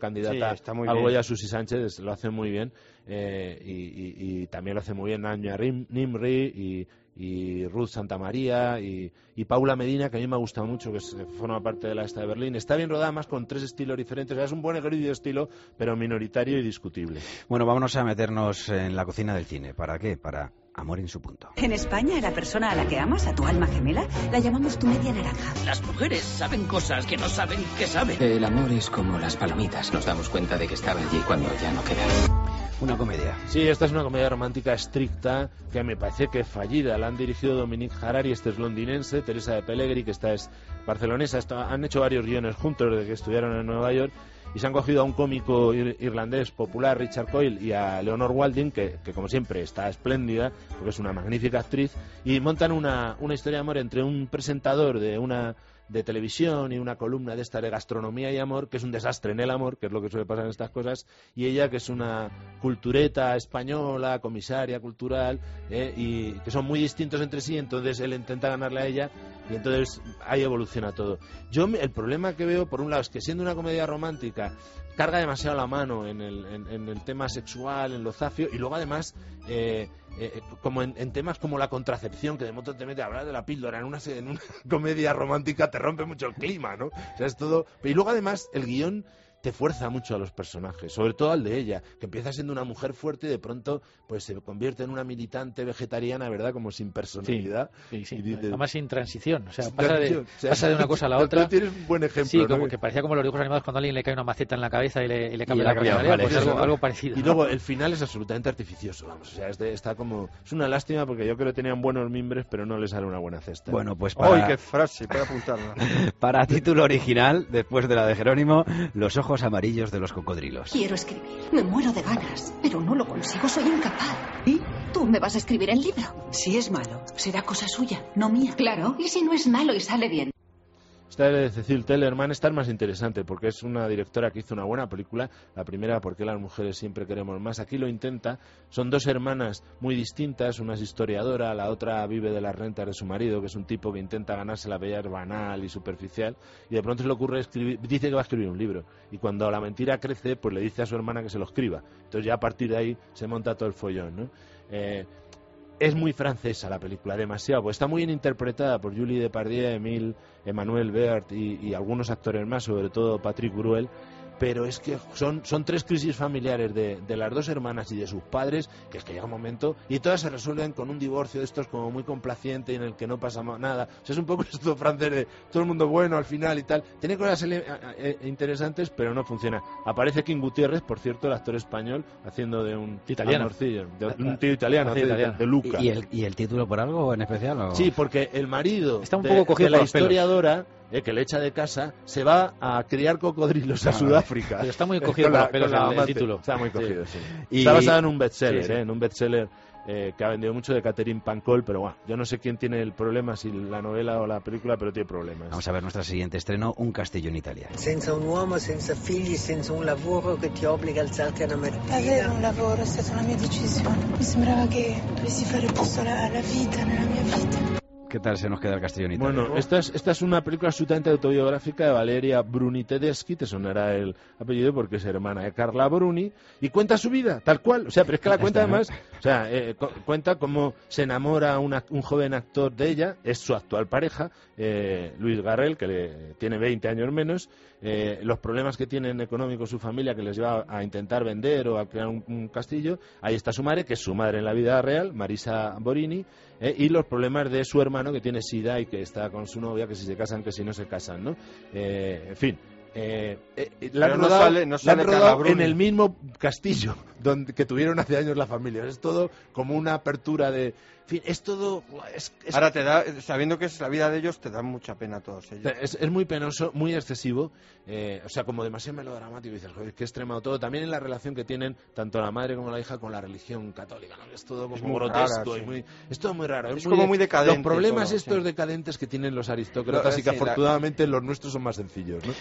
Algoya, está muy Algoya bien. Susi Sánchez lo hace muy bien, eh, y, y, y también lo hace muy bien Anya Rim, Nimri y, y Ruth Santamaría y, y Paula Medina, que a mí me ha gustado mucho, que es, forma parte de la esta de Berlín. Está bien rodada, más con tres estilos diferentes. O sea, es un buen equilibrio de estilo, pero minoritario y discutible. Bueno, vámonos a meternos en la cocina del cine. ¿Para qué? Para Amor en su punto. En España, a la persona a la que amas, a tu alma gemela, la llamamos tu media naranja. Las mujeres saben cosas que no saben que saben. El amor es como las palomitas. Nos damos cuenta de que estaba allí cuando ya no queda. Una comedia. Sí, esta es una comedia romántica estricta que me parece que fallida. La han dirigido Dominique Harari, este es londinense, Teresa de Pellegri, que esta es barcelonesa. Esta, han hecho varios guiones juntos desde que estuvieron en Nueva York y se han cogido a un cómico ir, irlandés popular, Richard Coyle, y a Leonor Walding, que, que como siempre está espléndida, porque es una magnífica actriz, y montan una, una historia de amor entre un presentador de una de televisión y una columna de esta de gastronomía y amor, que es un desastre en el amor, que es lo que suele pasar en estas cosas, y ella, que es una cultureta española, comisaria cultural, eh, y que son muy distintos entre sí, entonces él intenta ganarle a ella, y entonces ahí evoluciona todo. Yo el problema que veo, por un lado, es que siendo una comedia romántica, carga demasiado la mano en el, en, en el tema sexual, en lo zafio, y luego además eh, eh, como en, en temas como la contracepción, que de modo te mete a hablar de la píldora en una, en una comedia romántica, te rompe mucho el clima, ¿no? O sea, es todo. Y luego además el guión te fuerza mucho a los personajes, sobre todo al de ella, que empieza siendo una mujer fuerte y de pronto pues se convierte en una militante vegetariana, ¿verdad? Como sin personalidad. Sí, sí, sí. Y dices, además sin transición, o sea, sin pasa, transición. de, O sea, pasa de una cosa a la otra. Tienes un buen ejemplo. Sí, como ¿no? que parecía como los dibujos animados cuando a alguien le cae una maceta en la cabeza y le, y le cambia Y la la cambia, personalidad, vale, pues eso, algo, ¿no? algo parecido. Y ¿no? luego el final es absolutamente artificioso, vamos, o sea, es de, está como... Es una lástima porque yo creo que tenían buenos mimbres, pero no les sale una buena cesta. Bueno, pues para... ¡Uy, qué frase! Para apuntarla. Para título original, después de la de Jerónimo, Los ojos amarillos de los cocodrilos. Quiero escribir. Me muero de ganas, pero no lo consigo, soy incapaz. ¿Y? ¿Tú me vas a escribir el libro? Si es malo, será cosa suya, no mía. Claro, ¿y si no es malo y sale bien? Esta de Cecil Tellerman está más interesante porque es una directora que hizo una buena película. La primera, porque las mujeres siempre queremos más. Aquí lo intenta. Son dos hermanas muy distintas. Una es historiadora, la otra vive de las rentas de su marido, que es un tipo que intenta ganarse la bella, banal y superficial. Y de pronto se le ocurre escribir, dice que va a escribir un libro. Y cuando la mentira crece, pues le dice a su hermana que se lo escriba. Entonces ya a partir de ahí se monta todo el follón, ¿no? Eh, Es muy francesa la película, demasiado, pues está muy bien interpretada por Julie Depardieu, Emile, Emmanuel Beart y, y algunos actores más, sobre todo Patrick Bruel, pero es que son, son tres crisis familiares de, de las dos hermanas y de sus padres, que es que llega un momento, y todas se resuelven con un divorcio de estos como muy complaciente y en el que no pasa nada. O sea, es un poco esto francés de todo el mundo bueno al final y tal. Tiene cosas ele- eh, interesantes, pero no funciona. Aparece King Gutiérrez, por cierto, el actor español, haciendo de un italiano, amorcillo, de un tío italiano, Hace de, italiano. de, de Luca. ¿Y el, ¿Y el título por algo en especial? ¿O? Sí, porque el marido Está un de, poco cogido de la por los pelos. historiadora, eh, que le echa de casa, se va a criar cocodrilos a Ah, Sudáfrica. pero está muy cogido Con por la- los pelos con la el- el amante. título. Está muy cogido, sí. Y- Está basado en un bestseller, Sí, sí. eh, en un bestseller eh, que ha vendido mucho, de Catherine Pancol, pero bueno, yo no sé quién tiene el problema, si la novela o la película, pero tiene problemas. Vamos a ver nuestro siguiente estreno, Un castillo en Italia. Senza un uomo, senza figli, senza un lavoro che ti obbliga a alzarti una mattina. Avere un lavoro è stata una mia decisione. Mi sembrava che dovessi fare posto alla, alla vita, nella mia vita. ¿Qué tal se nos queda el castillo en Italia? Bueno, esta es, esta es una película absolutamente autobiográfica de Valeria Bruni Tedeschi, te sonará el apellido porque es hermana de Carla Bruni, y cuenta su vida, tal cual, o sea, pero es que la cuenta además, o sea, eh, cu- cuenta cómo se enamora una- un joven actor de ella, es su actual pareja, eh, Luis Garrel, que le, tiene veinte años menos, eh, los problemas que tienen económicos su familia, que les lleva a intentar vender o a crear un, un castillo. Ahí está su madre, que es su madre en la vida real, Marisa Borini, eh, y los problemas de su hermano, que tiene sida y que está con su novia, que si se casan, que si no se casan, ¿no? Eh, en fin. Eh, eh, la han Pero no rodado, sale- no la han sale rodado Carla Bruni. en el mismo castillo donde, que tuvieron hace años la familia. Es todo como una apertura de... En fin, es todo... Es, es- Ahora te da, sabiendo que es la vida de ellos, te da mucha pena a todos ellos. es, es muy penoso, muy excesivo, eh, o sea, como demasiado melodramático. Y dices, joder, qué extremado todo. También en la relación que tienen tanto la madre como la hija con la religión católica, ¿no? Es todo como Es muy grotesco. rara, y sí. muy, es todo muy raro. Es como muy decadente Los problemas todo, estos sí. decadentes que tienen los aristócratas Lo- y que sí, la- afortunadamente los nuestros son más sencillos, ¿no? Vamos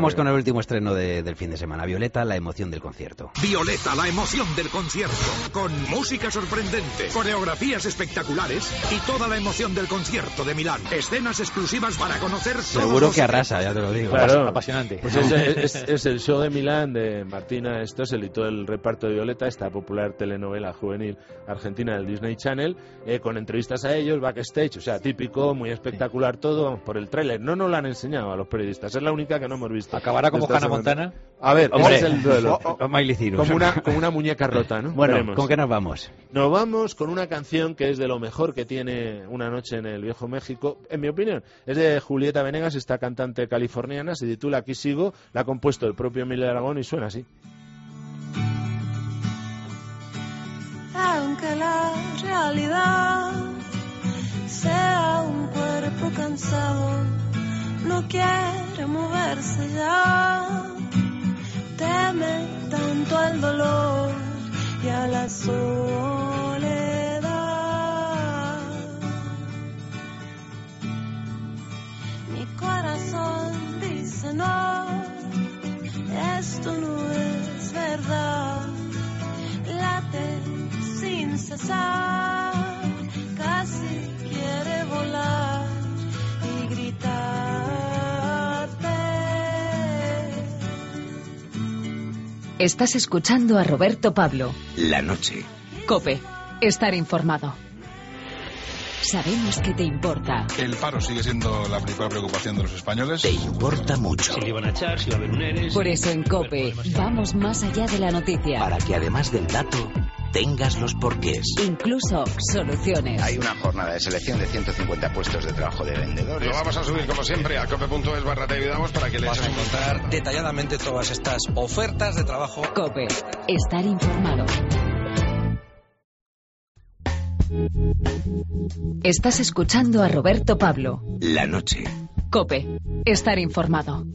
vamos con el último estreno de, del fin de semana. Violeta, la emoción del concierto. Violeta, la emoción del concierto. Con música sorprendente, coreografías espectaculares y toda la emoción del concierto de Milán. Escenas exclusivas para conocer todos Seguro los... que arrasa, ya te lo digo. Claro. Apasionante. Pues es, es, es el show de Milán de Martina Stoessel y todo el reparto de Violeta, esta popular telenovela juvenil argentina del Disney Channel, eh, con entrevistas a ellos, backstage, o sea, típico, muy espectacular todo, vamos, por el tráiler. No nos lo han enseñado a los periodistas, es la única que no hemos visto. ¿Acabará como Hannah Montana? A ver, Hombre, ese es el duelo. O, o, o Miley Cyrus. Como una, como una muñeca rota, ¿no? Bueno, Veremos. ¿con qué nos vamos? Nos vamos con una canción que es de lo mejor que tiene Una noche en el Viejo México, en mi opinión. Es de Julieta Venegas, esta cantante californiana, se titula Aquí sigo, la ha compuesto el propio Emilio Aragón y suena así. Aunque la realidad sea un cuerpo cansado, no quiere moverse ya, teme tanto al dolor y a la soledad. Mi corazón dice no, esto no es verdad, late sin cesar, casi quiere volar y gritarte. Estás escuchando a Roberto Pablo. La noche. COPE. Estar informado. Sabemos que te importa. El paro sigue siendo la principal preocupación de los españoles. Te importa mucho. Si le iban a echar, si va a haber un ERES. Por eso en COPE vamos más allá de la noticia. Para que además del dato, tengas los porqués. Incluso soluciones. Hay una jornada de selección de ciento cincuenta puestos de trabajo de vendedores. Lo vamos a subir como siempre a cope punto es barra te ayudamos para que le vas a encontrar detalladamente todas estas ofertas de trabajo. COPE. Estar informado. Estás escuchando a Roberto Pablo. La noche. COPE. Estar informado.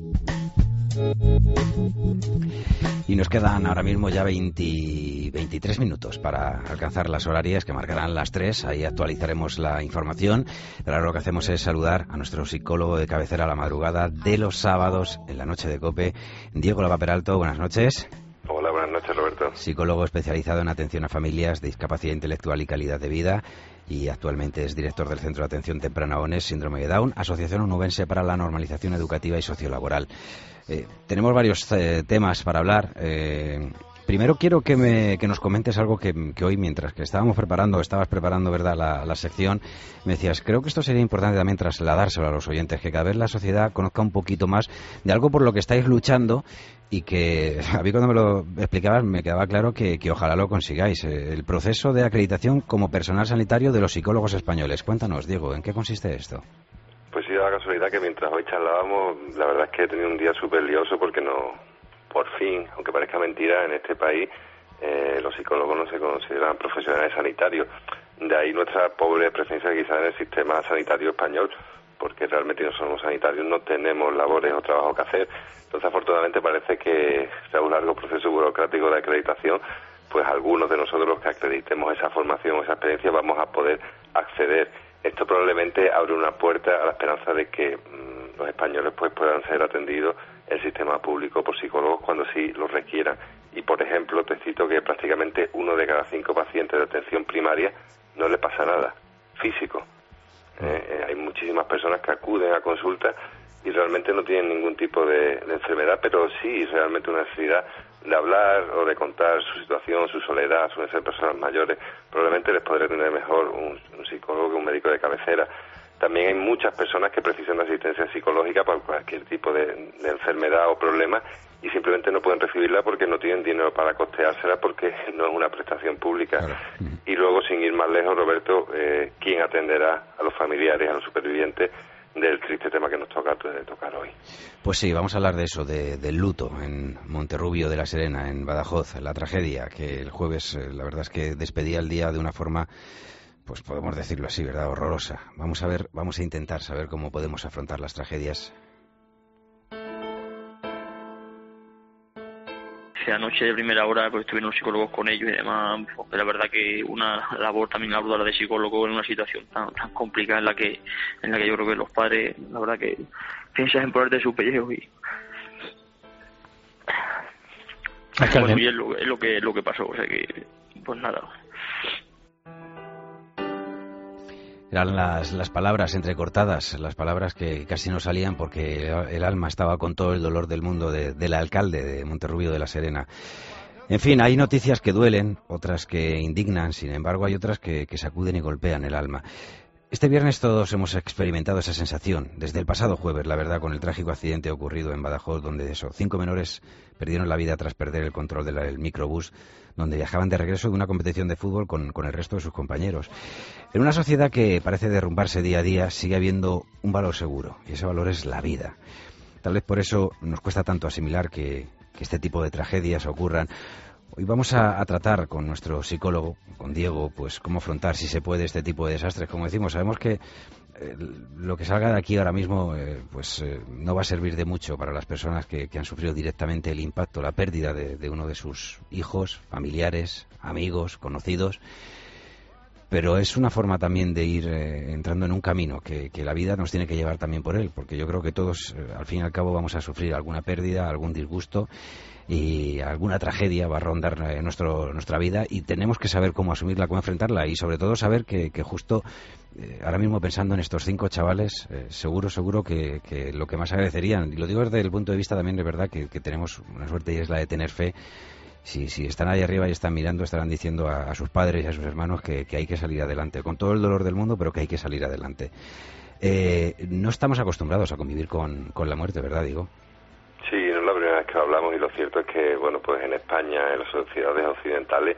Y nos quedan ahora mismo ya veinte, veintitrés minutos para alcanzar las horarias que marcarán las tres. Ahí actualizaremos la información. Pero ahora lo que hacemos es saludar a nuestro psicólogo de cabecera a la madrugada de los sábados en la noche de COPE, Diego Lava Peralto. Buenas noches. Hola, buenas noches, Roberto. Psicólogo especializado en atención a familias de discapacidad intelectual y calidad de vida, y actualmente es director del Centro de Atención Temprana O N E S, Síndrome de Down, Asociación Onubense para la Normalización Educativa y Sociolaboral. Eh, tenemos varios eh, temas para hablar. Eh, primero quiero que, me, que nos comentes algo que, que hoy, mientras que estábamos preparando, estabas preparando, ¿verdad?, la, la sección, me decías, creo que esto sería importante también trasladárselo a los oyentes, que cada vez la sociedad conozca un poquito más de algo por lo que estáis luchando, y que a mí cuando me lo explicabas me quedaba claro que, que ojalá lo consigáis. El proceso de acreditación como personal sanitario de los psicólogos españoles. Cuéntanos, Diego, ¿en qué consiste esto? Pues sí, da la casualidad que mientras hoy charlábamos, la verdad es que he tenido un día súper lioso porque no, por fin, aunque parezca mentira, en este país eh, los psicólogos no se consideran profesionales sanitarios. De ahí nuestra pobre presencia quizás en el sistema sanitario español, porque realmente no somos sanitarios, no tenemos labores o trabajo que hacer. Entonces, afortunadamente, parece que tras un largo proceso burocrático de acreditación, pues algunos de nosotros los que acreditemos esa formación o esa experiencia vamos a poder acceder. Esto probablemente abre una puerta a la esperanza de que mmm, los españoles pues puedan ser atendidos en el sistema público por psicólogos cuando sí lo requieran. Y, por ejemplo, te cito que prácticamente uno de cada cinco pacientes de atención primaria no le pasa nada físico. Eh, eh, hay muchísimas personas que acuden a consultas y realmente no tienen ningún tipo de, de enfermedad, pero sí realmente una necesidad de hablar o de contar su situación, su soledad, suelen ser personas mayores. Probablemente les podría tener mejor un, un psicólogo que un médico de cabecera. También hay muchas personas que precisan de asistencia psicológica para cualquier tipo de, de enfermedad o problema y simplemente no pueden recibirla porque no tienen dinero para costeársela, porque no es una prestación pública. Claro. Y luego, sin ir más lejos, Roberto, eh, ¿quién atenderá a los familiares, a los supervivientes del triste tema que nos toca tocar hoy? Pues sí, vamos a hablar de eso, de, del luto en Monterrubio de la Serena, en Badajoz, la tragedia que el jueves, eh, la verdad es que despedía el día de una forma, pues podemos decirlo así, ¿verdad?, horrorosa. Vamos a ver, vamos a intentar saber cómo podemos afrontar las tragedias. Anoche de primera hora pues estuvieron los psicólogos con ellos y demás. Pues, la verdad que una labor también ardua la de psicólogo en una situación tan tan complicada en la que en la que yo creo que los padres, la verdad que piensan en ponerte su pellejo y Bueno, y es lo, es lo que lo que pasó, o sea que, pues nada. Eran las, las palabras entrecortadas, las palabras que casi no salían porque el alma estaba con todo el dolor del mundo de, del alcalde de Monterrubio de la Serena. En fin, hay noticias que duelen, otras que indignan, sin embargo hay otras que, que sacuden y golpean el alma. Este viernes todos hemos experimentado esa sensación, desde el pasado jueves, la verdad, con el trágico accidente ocurrido en Badajoz, donde eso, cinco menores perdieron la vida tras perder el control del microbús, donde viajaban de regreso de una competición de fútbol con, con el resto de sus compañeros. En una sociedad que parece derrumbarse día a día, sigue habiendo un valor seguro, y ese valor es la vida. Tal vez por eso nos cuesta tanto asimilar que, que este tipo de tragedias ocurran. Hoy vamos a, a tratar con nuestro psicólogo, con Diego, pues cómo afrontar, si se puede, este tipo de desastres. Como decimos, sabemos que eh, lo que salga de aquí ahora mismo eh, pues eh, no va a servir de mucho para las personas que, que han sufrido directamente el impacto, la pérdida de, de uno de sus hijos, familiares, amigos, conocidos. Pero es una forma también de ir eh, entrando en un camino que, que la vida nos tiene que llevar también por él, porque yo creo que todos, eh, al fin y al cabo, vamos a sufrir alguna pérdida, algún disgusto, y alguna tragedia va a rondar eh, nuestro, nuestra vida, y tenemos que saber cómo asumirla, cómo enfrentarla, y sobre todo saber que, que justo eh, ahora mismo, pensando en estos cinco chavales, eh, seguro, seguro que, que lo que más agradecerían, y lo digo desde el punto de vista también de verdad que, que tenemos una suerte, y es la de tener fe. Si, si están ahí arriba y están mirando, estarán diciendo a, a sus padres y a sus hermanos que, que hay que salir adelante, con todo el dolor del mundo, pero que hay que salir adelante. Eh, no estamos acostumbrados a convivir con, con la muerte, ¿verdad, Diego? Sí, no es la primera vez que lo hablamos, y lo cierto es que, bueno, pues en España, en las sociedades occidentales,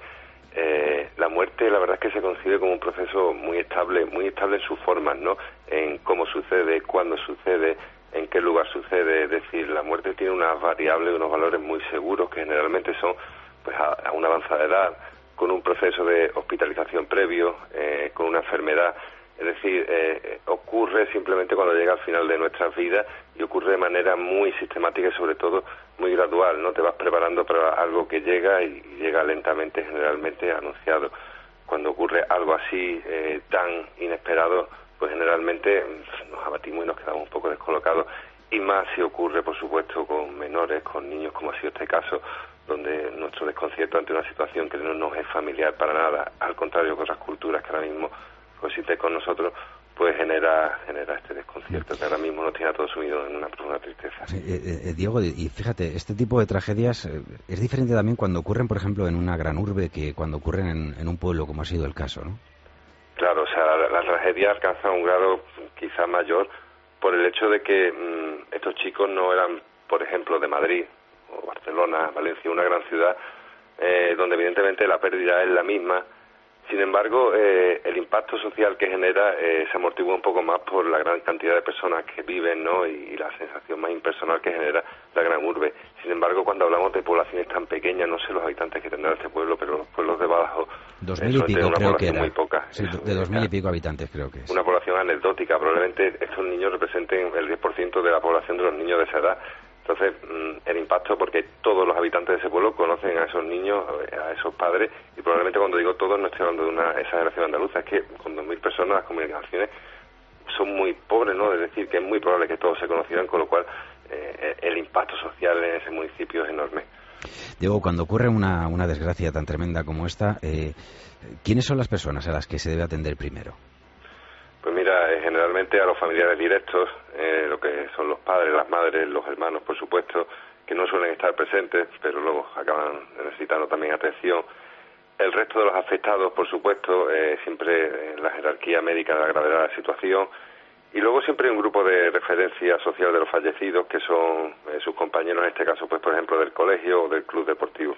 eh, la muerte, la verdad es que se concibe como un proceso muy estable, muy estable en sus formas, ¿no? En cómo sucede, cuándo sucede, en qué lugar sucede. Es decir, la muerte tiene unas variables, unos valores muy seguros que generalmente son pues a, a una avanzada edad, con un proceso de hospitalización previo, eh, con una enfermedad. Es decir, eh, ocurre simplemente cuando llega al final de nuestras vidas, y ocurre de manera muy sistemática y sobre todo muy gradual, ¿no? Te vas preparando para algo que llega y llega lentamente, generalmente anunciado. Cuando ocurre algo así eh, tan inesperado, pues generalmente nos abatimos y nos quedamos un poco descolocados, y más si ocurre, por supuesto, con menores, con niños, como ha sido este caso, donde nuestro desconcierto ante una situación que no nos es familiar para nada, al contrario que otras culturas que ahora mismo coexisten con nosotros, pues genera genera este desconcierto que ahora mismo nos tiene a todos sumidos en una profunda tristeza. Sí, eh, eh, Diego, y fíjate, este tipo de tragedias eh, es diferente también cuando ocurren, por ejemplo, en una gran urbe, que cuando ocurren en, en un pueblo, como ha sido el caso, ¿no? Claro, o sea, la, la tragedia alcanza un grado quizá mayor por el hecho de que mmm, estos chicos no eran, por ejemplo, de Madrid o Barcelona, Valencia, una gran ciudad, eh, donde evidentemente la pérdida es la misma. Sin embargo, eh, el impacto social que genera eh, se amortigua un poco más por la gran cantidad de personas que viven, ¿no? Y, y la sensación más impersonal que genera la gran urbe. Sin embargo, cuando hablamos de poblaciones tan pequeñas, no sé los habitantes que tendrá este pueblo, pero los pueblos de Badajoz, dos mil y pico una creo que era. Muy poca. Sí, de dos mil y pico habitantes creo que es. Una población anecdótica. Probablemente estos niños representen el diez por ciento de la población de los niños de esa edad. Entonces, el impacto, porque todos los habitantes de ese pueblo conocen a esos niños, a esos padres, y probablemente cuando digo todos no estoy hablando de una exageración andaluza, es que con dos mil personas las comunicaciones son muy pobres, ¿no? Es decir, que es muy probable que todos se conocieran, con lo cual eh, el impacto social en ese municipio es enorme. Diego, cuando ocurre una, una desgracia tan tremenda como esta, eh, ¿quiénes son las personas a las que se debe atender primero? Pues mira, eh, generalmente a los familiares directos, eh, lo que son los padres, las madres, los hermanos, por supuesto, que no suelen estar presentes, pero luego acaban necesitando también atención. El resto de los afectados, por supuesto, eh, siempre en la jerarquía médica de la gravedad de la situación. Y luego siempre hay un grupo de referencia social de los fallecidos, que son eh, sus compañeros, en este caso, pues por ejemplo, del colegio o del club deportivo.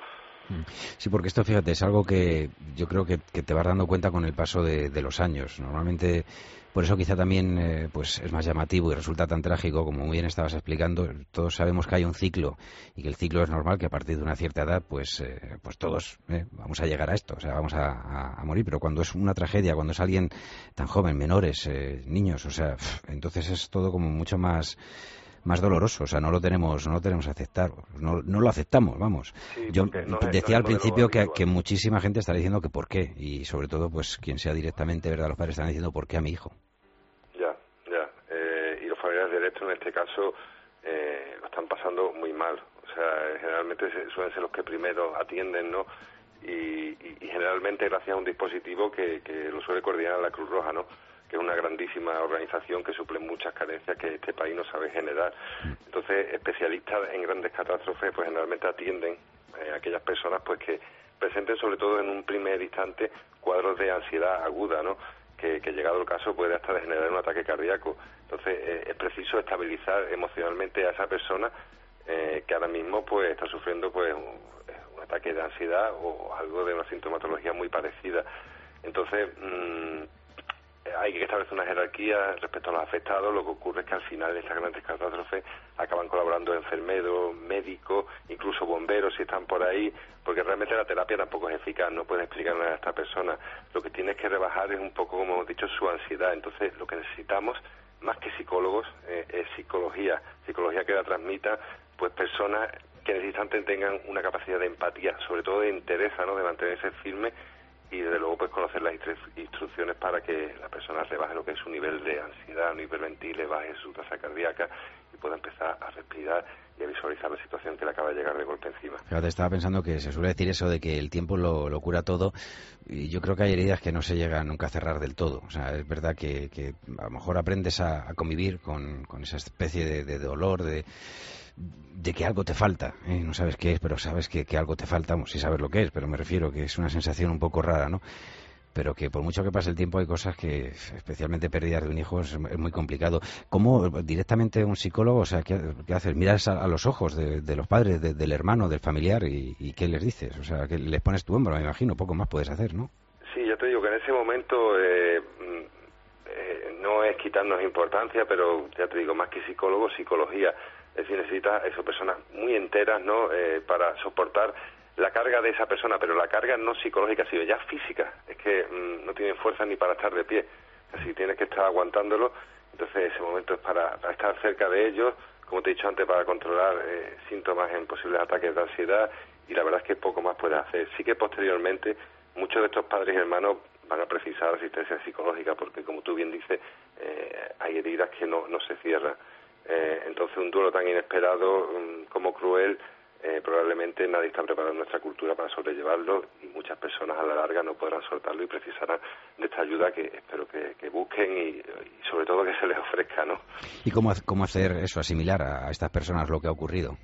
Sí, porque esto, fíjate, es algo que yo creo que, que te vas dando cuenta con el paso de, de los años. Normalmente, por eso quizá también eh, pues es más llamativo y resulta tan trágico, como muy bien estabas explicando. Todos sabemos que hay un ciclo, y que el ciclo es normal, que a partir de una cierta edad, pues eh, pues todos eh, vamos a llegar a esto, o sea, vamos a, a, a morir. Pero cuando es una tragedia, cuando es alguien tan joven, menores, eh, niños, o sea, pff, entonces es todo como mucho más... más doloroso, o sea, no lo tenemos no lo tenemos que aceptar, no, no lo aceptamos, vamos. Sí, yo no decía es, no al principio que, que muchísima gente está diciendo que por qué, y sobre todo, pues, quien sea directamente, ¿verdad?, los padres están diciendo por qué a mi hijo. Ya, ya, eh, y los familiares directos en este caso, eh, los están pasando muy mal. O sea, generalmente suelen ser los que primero atienden, ¿no? Y, y, y generalmente gracias a un dispositivo que, que lo suele coordinar la Cruz Roja, ¿no? Que es una grandísima organización que suple muchas carencias que este país no sabe generar. Entonces, especialistas en grandes catástrofes, pues generalmente atienden eh, a aquellas personas pues que presenten, sobre todo en un primer instante, cuadros de ansiedad aguda, ¿no? Que, que llegado el caso puede hasta generar un ataque cardíaco. Entonces, eh, es preciso estabilizar emocionalmente a esa persona eh, que ahora mismo pues está sufriendo pues un, un ataque de ansiedad o algo de una sintomatología muy parecida. Entonces, mmm, hay que establecer una jerarquía respecto a los afectados. Lo que ocurre es que al final de estas grandes catástrofes acaban colaborando enfermeros, médicos, incluso bomberos si están por ahí, porque realmente la terapia tampoco es eficaz, no puedes explicarle a esta persona. Lo que tienes que rebajar es un poco, como hemos dicho, su ansiedad. Entonces lo que necesitamos, más que psicólogos, eh, es psicología, psicología que la transmita pues personas que necesitan tengan una capacidad de empatía, sobre todo de interés, ¿no? De mantenerse firme y desde luego pues conocer las instrucciones para que la persona rebaje lo que es su nivel de ansiedad, no hiperventile, baje su tasa cardíaca y pueda empezar a respirar y a visualizar la situación que le acaba de llegar de golpe encima. Fíjate, estaba pensando que se suele decir eso de que el tiempo lo, lo cura todo, y yo creo que hay heridas que no se llegan nunca a cerrar del todo. O sea, es verdad que, que a lo mejor aprendes a, a convivir con, con esa especie de, de dolor, de de que algo te falta, ¿eh? No sabes qué es, pero sabes que, que algo te falta, sí sabes lo que es, pero me refiero que es una sensación un poco rara, ¿no? Pero que por mucho que pase el tiempo hay cosas que, especialmente pérdidas de un hijo, es, es muy complicado. ¿Cómo directamente un psicólogo, o sea, qué, qué haces? Miras a, a los ojos de, de los padres, de, del hermano, del familiar y, y qué les dices? O sea, que les pones tu hombro, me imagino, poco más puedes hacer, ¿no? Sí, ya te digo que en ese momento eh, eh, no es quitarnos importancia, pero ya te digo, más que psicólogo, psicología. Es decir, necesitas eso, personas muy enteras, ¿no? Eh, para soportar la carga de esa persona, pero la carga no psicológica, sino ya física. Es que mmm, no tienen fuerza ni para estar de pie. Así tienes que estar aguantándolo. Entonces ese momento es para, para estar cerca de ellos, como te he dicho antes, para controlar eh, síntomas en posibles ataques de ansiedad, y la verdad es que poco más puedes hacer. Sí que posteriormente muchos de estos padres y hermanos van a precisar asistencia psicológica, porque como tú bien dices, eh, hay heridas que no, no se cierran. Eh, entonces un duelo tan inesperado um, como cruel, eh, probablemente nadie está preparado en nuestra cultura para sobrellevarlo, y muchas personas a la larga no podrán soltarlo y precisarán de esta ayuda que espero que, que busquen y, y sobre todo que se les ofrezca, ¿no? ¿Y cómo, cómo hacer eso, asimilar a, a estas personas lo que ha ocurrido?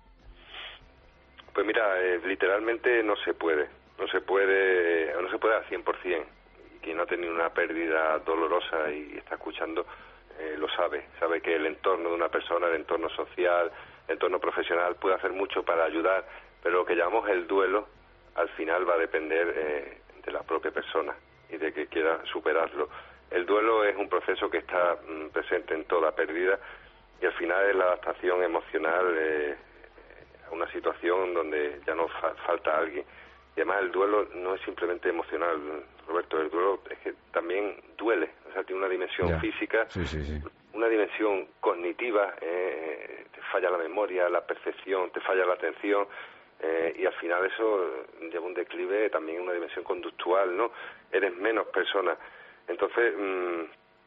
Pues mira, eh, literalmente no se puede, no se puede, no se puede al cien por cien. Quien no ha tenido una pérdida dolorosa y está escuchando Eh, lo sabe, sabe que el entorno de una persona, el entorno social, el entorno profesional puede hacer mucho para ayudar, pero lo que llamamos el duelo al final va a depender eh, de la propia persona y de que quiera superarlo. El duelo es un proceso que está mm, presente en toda pérdida, y al final es la adaptación emocional eh, a una situación donde ya no fa falta alguien. Y además el duelo no es simplemente emocional, Roberto, el duelo es que también duele, o sea, tiene una dimensión ya. física, sí, sí, sí. una dimensión cognitiva, eh, te falla la memoria, la percepción, te falla la atención, eh, y al final eso lleva un declive, también una dimensión conductual, ¿no? Eres menos persona. Entonces, mmm,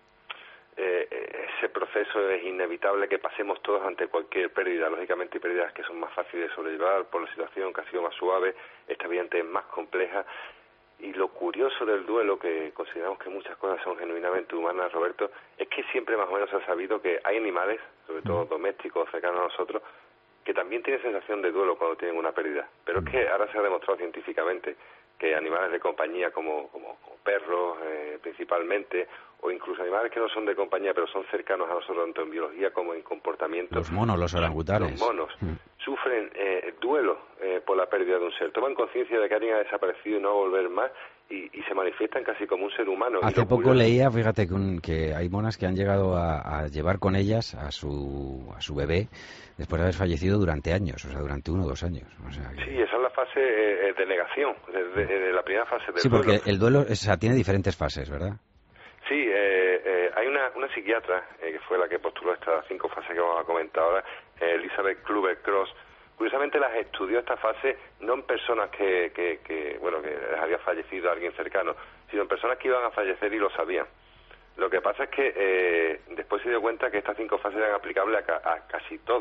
eh, ese proceso es inevitable que pasemos todos ante cualquier pérdida. Lógicamente hay pérdidas que son más fáciles de sobrellevar por la situación que ha sido más suave, esta evidente es más compleja. Y lo curioso del duelo, que consideramos que muchas cosas son genuinamente humanas, Roberto, es que siempre más o menos se ha sabido que hay animales, sobre todo domésticos, cercanos a nosotros, que también tienen sensación de duelo cuando tienen una pérdida. Pero es que ahora se ha demostrado científicamente que animales de compañía como, como, como perros eh, principalmente, o incluso animales que no son de compañía pero son cercanos a nosotros tanto en biología como en comportamiento. Los monos, los orangutanes. Los monos mm. sufren eh, duelo eh, por la pérdida de un ser. Toman conciencia de que alguien ha desaparecido y no va a volver más, y, y se manifiestan casi como un ser humano. Hace poco curioso... leía, fíjate, que, un, que hay monas que han llegado a, a llevar con ellas a su, a su bebé después de haber fallecido durante años, o sea, durante uno o dos años. O sea, que... Sí, esa es la fase eh, de negación, de, de, de la primera fase del sí, duelo. Sí, porque el duelo o sea, tiene diferentes fases, ¿verdad? Sí, eh, eh, hay una, una psiquiatra eh, que fue la que postuló estas cinco fases que vamos a comentar ahora, eh, Elizabeth Kübler-Ross. Curiosamente las estudió esta fase no en personas que, que, que, bueno, que les había fallecido alguien cercano, sino en personas que iban a fallecer y lo sabían. Lo que pasa es que eh, después se dio cuenta que estas cinco fases eran aplicables a, ca a casi todo,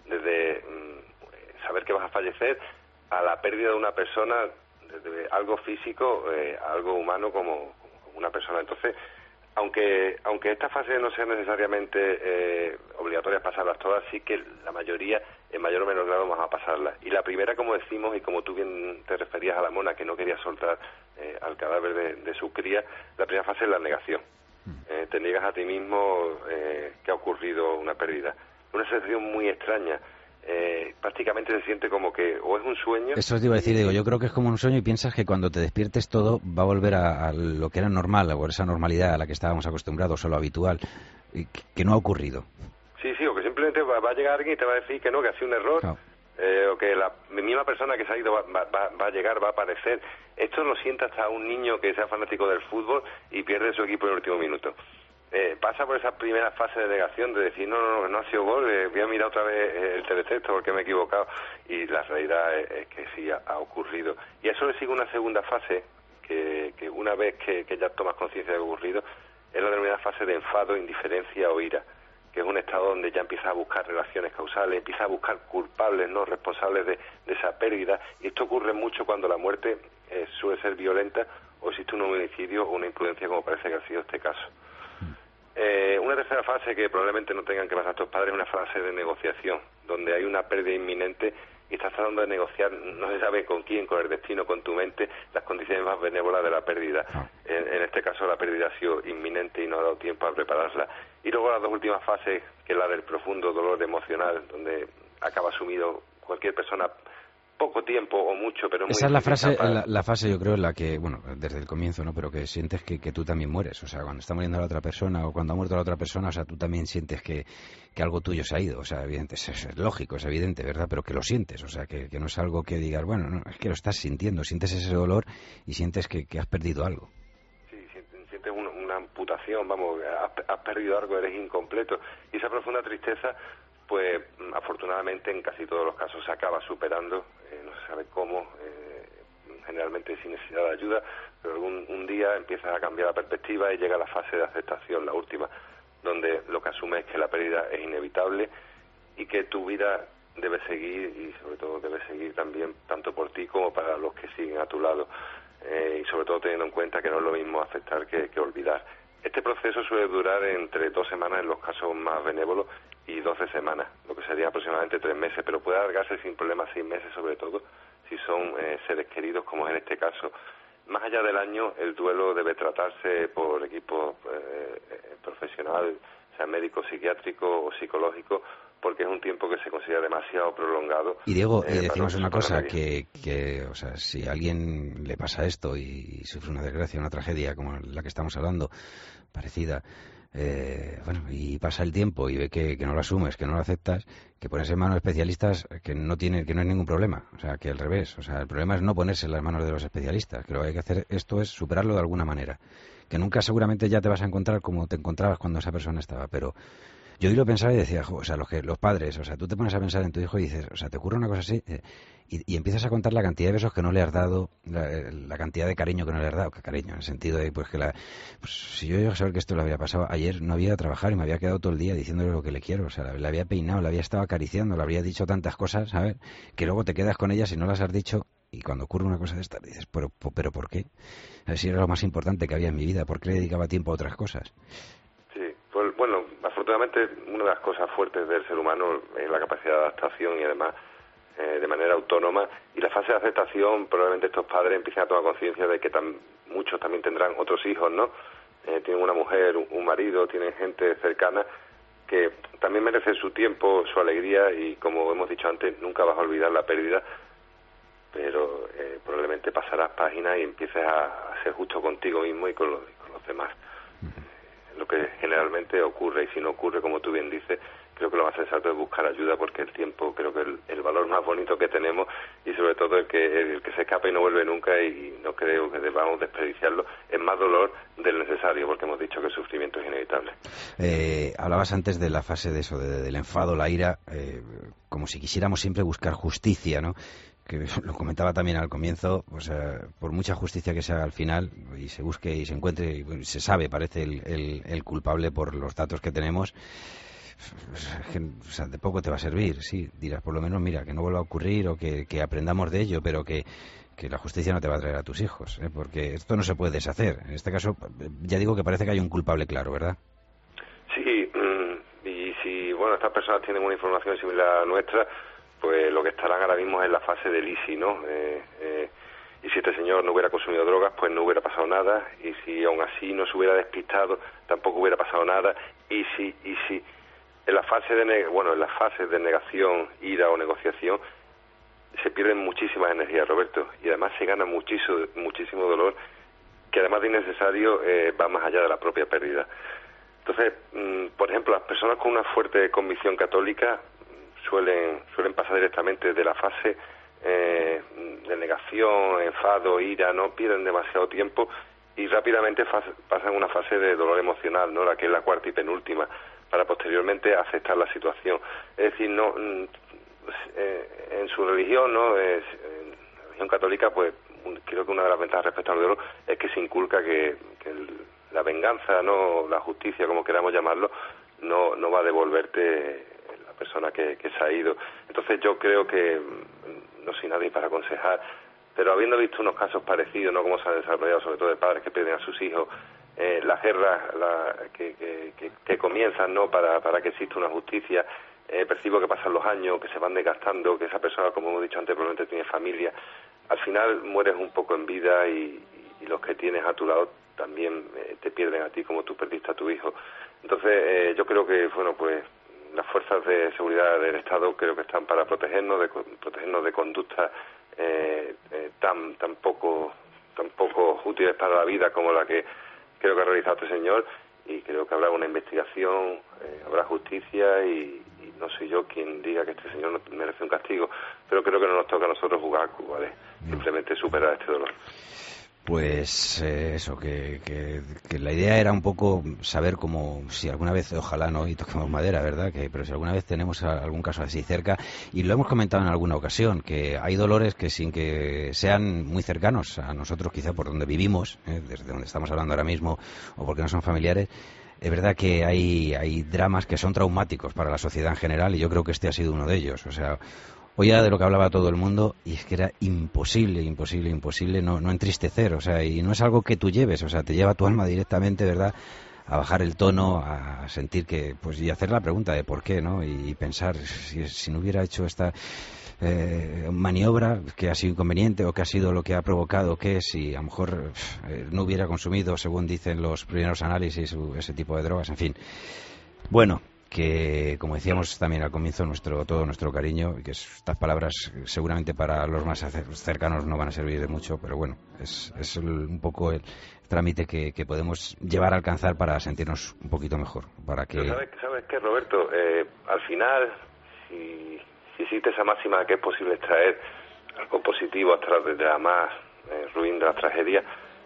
desde mm, saber que vas a fallecer a la pérdida de una persona, desde algo físico eh, a algo humano como, como una persona. Entonces, aunque aunque esta fase no sea necesariamente eh, obligatoria pasarlas todas, sí que la mayoría, en mayor o menor grado, vamos a pasarlas. Y la primera, como decimos, y como tú bien te referías a la mona, que no quería soltar eh, al cadáver de, de su cría, la primera fase es la negación. Eh, te niegas a ti mismo eh, que ha ocurrido una pérdida. Una sensación muy extraña. Eh, prácticamente se siente como que o es un sueño. Eso te iba a decir, digo, yo creo que es como un sueño y piensas que cuando te despiertes todo va a volver a, a lo que era normal, o esa normalidad a la que estábamos acostumbrados, o lo habitual, y que, que no ha ocurrido. Sí, sí, o que simplemente va, va a llegar alguien y te va a decir que no, que ha sido un error, claro. eh, o que la misma persona que se ha ido va, va, va a llegar, va a aparecer. Esto lo siente hasta un niño que sea fanático del fútbol y pierde su equipo en el último minuto. Eh, pasa por esa primera fase de negación, de decir, no, no, no, no ha sido gol, eh, voy a mirar otra vez el teletexto porque me he equivocado, y la realidad es, es que sí ha, ha ocurrido. Y a eso le sigue una segunda fase, que, que una vez que, que ya tomas conciencia de lo ocurrido, es la denominada fase de enfado, indiferencia o ira, que es un estado donde ya empiezas a buscar relaciones causales, empiezas a buscar culpables, no responsables de, de esa pérdida, y esto ocurre mucho cuando la muerte eh, suele ser violenta o existe un homicidio o una imprudencia, como parece que ha sido este caso. Eh, una tercera fase que probablemente no tengan que pasar tus padres es una fase de negociación, donde hay una pérdida inminente y estás tratando de negociar, no se sabe con quién, con el destino, con tu mente, las condiciones más benévolas de la pérdida. En, en este caso la pérdida ha sido inminente y no ha dado tiempo a prepararla. Y luego las dos últimas fases, que es la del profundo dolor emocional, donde acaba sumido cualquier persona poco tiempo o mucho, pero muy... Esa es la frase, para... la, la fase, yo creo, en la que, bueno, desde el comienzo, ¿no? Pero que sientes que, que tú también mueres. O sea, cuando está muriendo la otra persona o cuando ha muerto la otra persona, o sea, tú también sientes que, que algo tuyo se ha ido. O sea, evidente, es, es lógico, es evidente, ¿verdad? Pero que lo sientes, o sea, que, que no es algo que digas, bueno, no, es que lo estás sintiendo, sientes ese dolor y sientes que, que has perdido algo. Sí, sientes una, una amputación, vamos, has, has perdido algo, eres incompleto. Y esa profunda tristeza, pues afortunadamente en casi todos los casos se acaba superando, eh, no se sabe cómo, eh, generalmente sin necesidad de ayuda, pero algún un día empiezas a cambiar la perspectiva y llega la fase de aceptación, la última, donde lo que asumes es que la pérdida es inevitable y que tu vida debe seguir, y sobre todo debe seguir también tanto por ti como para los que siguen a tu lado, eh, y sobre todo teniendo en cuenta que no es lo mismo aceptar que, que olvidar. Este proceso suele durar entre dos semanas en los casos más benévolos y doce semanas, lo que sería aproximadamente tres meses, pero puede alargarse sin problemas seis meses, sobre todo si son eh, seres queridos, como es en este caso. Más allá del año, el duelo debe tratarse por equipo eh, profesional, sea médico, psiquiátrico o psicológico, porque es un tiempo que se considera demasiado prolongado. Y Diego, eh, decimos una cosa, que, que, o sea, si a alguien le pasa esto y, y sufre una desgracia, una tragedia como la que estamos hablando, parecida, eh, bueno, y pasa el tiempo y ve que, que no lo asumes, que no lo aceptas, que pones en manos de especialistas, que no tiene, que no es ningún problema, o sea, que al revés, o sea, el problema es no ponerse en las manos de los especialistas, que lo que hay que hacer esto es superarlo de alguna manera, que nunca seguramente ya te vas a encontrar como te encontrabas cuando esa persona estaba, pero yo hoy lo pensaba y decía, o sea, los que los padres, o sea, tú te pones a pensar en tu hijo y dices, o sea, te ocurre una cosa así, eh, y, y empiezas a contar la cantidad de besos que no le has dado, la, la cantidad de cariño que no le has dado, que cariño, en el sentido de, pues que la, pues si yo iba a saber que esto le había pasado ayer, no había ido a trabajar y me había quedado todo el día diciéndole lo que le quiero, o sea, le había peinado, le había estado acariciando, le habría dicho tantas cosas, ¿sabes? Que luego te quedas con ellas y no las has dicho. Y cuando ocurre una cosa de esta, dices, ¿pero, pero por qué? A ver si era lo más importante que había en mi vida, ¿por qué le dedicaba tiempo a otras cosas? Sí, pues bueno, afortunadamente una de las cosas fuertes del ser humano es la capacidad de adaptación y además eh, de manera autónoma. Y la fase de aceptación, probablemente estos padres empiecen a tomar conciencia de que tam, muchos también tendrán otros hijos, ¿no? Eh, tienen una mujer, un, un marido, tienen gente cercana que también merece su tiempo, su alegría y, como hemos dicho antes, nunca vas a olvidar la pérdida, pero eh, probablemente pasarás páginas y empieces a, a ser justo contigo mismo y con los, con los demás. Uh-huh. Lo que generalmente ocurre, y si no ocurre, como tú bien dices, creo que lo más sensato es buscar ayuda, porque el tiempo creo que el, el valor más bonito que tenemos, y sobre todo el que el que se escapa y no vuelve nunca, y no creo que debamos desperdiciarlo, es más dolor del necesario, porque hemos dicho que el sufrimiento es inevitable. Eh, hablabas antes de la fase de eso, de, del enfado, la ira, eh, como si quisiéramos siempre buscar justicia, ¿no? Que lo comentaba también al comienzo, o sea, por mucha justicia que se haga al final y se busque y se encuentre y se sabe, parece el, el, el culpable por los datos que tenemos, que, o sea, de poco te va a servir, sí, dirás por lo menos, mira, que no vuelva a ocurrir o que, que aprendamos de ello, pero que, que la justicia no te va a traer a tus hijos, ¿eh? Porque esto no se puede deshacer. En este caso, ya digo que parece que hay un culpable claro, ¿verdad? Sí, y si, bueno, estas personas tienen una información similar a la nuestra, pues lo que estarán ahora mismo es en la fase del easy, ¿no? Eh, eh, y si este señor no hubiera consumido drogas, pues no hubiera pasado nada, y si aún así no se hubiera despistado, tampoco hubiera pasado nada, y si, y si en la fase de, bueno, en las fases de negación, ira o negociación, se pierden muchísimas energías, Roberto, y además se gana muchísimo, muchísimo dolor, que además de innecesario eh, va más allá de la propia pérdida. Entonces, mmm, por ejemplo, las personas con una fuerte convicción católica suelen suelen pasar directamente de la fase eh, de negación, enfado, ira, no pierden demasiado tiempo y rápidamente fas, pasan una fase de dolor emocional, no, la que es la cuarta y penúltima, para posteriormente aceptar la situación. Es decir, no mm, eh, en su religión, no, es, en la religión católica, pues creo que una de las ventajas respecto al dolor es que se inculca que, que el, la venganza, no, la justicia, como queramos llamarlo, no no va a devolverte la persona que, que se ha ido. Entonces yo creo que, no soy nadie para aconsejar, pero habiendo visto unos casos parecidos, no como se han desarrollado, sobre todo de padres que pierden a sus hijos, eh, las guerras la, que, que, que, que comienzan, no, para, para que exista una justicia, eh, percibo que pasan los años, que se van desgastando, que esa persona, como hemos dicho antes, probablemente tiene familia, al final mueres un poco en vida y, y los que tienes a tu lado también eh, te pierden a ti como tú perdiste a tu hijo. Entonces eh, yo creo que, bueno, pues las fuerzas de seguridad del Estado creo que están para protegernos, de protegernos de conductas eh, eh, tan tan poco tan poco útiles para la vida como la que creo que ha realizado este señor, y creo que habrá una investigación, eh, habrá justicia y, y no soy yo quien diga que este señor no merece un castigo, pero creo que no nos toca a nosotros jugar, ¿vale? Simplemente superar este dolor. Pues eh, eso, que, que, que la idea era un poco saber cómo, si alguna vez, ojalá no, y toquemos madera, ¿verdad? Que, pero si alguna vez tenemos algún caso así cerca, y lo hemos comentado en alguna ocasión, que hay dolores que sin que sean muy cercanos a nosotros, quizá por donde vivimos, ¿eh? Desde donde estamos hablando ahora mismo, o porque no son familiares, es verdad que hay, hay dramas que son traumáticos para la sociedad en general, y yo creo que este ha sido uno de ellos. O sea, oía de lo que hablaba todo el mundo y es que era imposible, imposible, imposible no, no entristecer, o sea, y no es algo que tú lleves, o sea, te lleva tu alma directamente, ¿verdad?, a bajar el tono, a sentir que, pues, y hacer la pregunta de por qué, ¿no?, y pensar si, si no hubiera hecho esta eh, maniobra que ha sido inconveniente o que ha sido lo que ha provocado que si a lo mejor eh, no hubiera consumido, según dicen los primeros análisis, ese tipo de drogas, en fin. Bueno, que, como decíamos también al comienzo, nuestro todo nuestro cariño, y que estas palabras seguramente para los más cercanos no van a servir de mucho, pero bueno, es, es el, un poco el trámite que, que podemos llevar a alcanzar para sentirnos un poquito mejor. Para que... ¿Sabes, ¿Sabes qué, Roberto? Eh, al final, si, si existe esa máxima de que es posible extraer algo positivo a través de la más eh, ruin de las tragedias,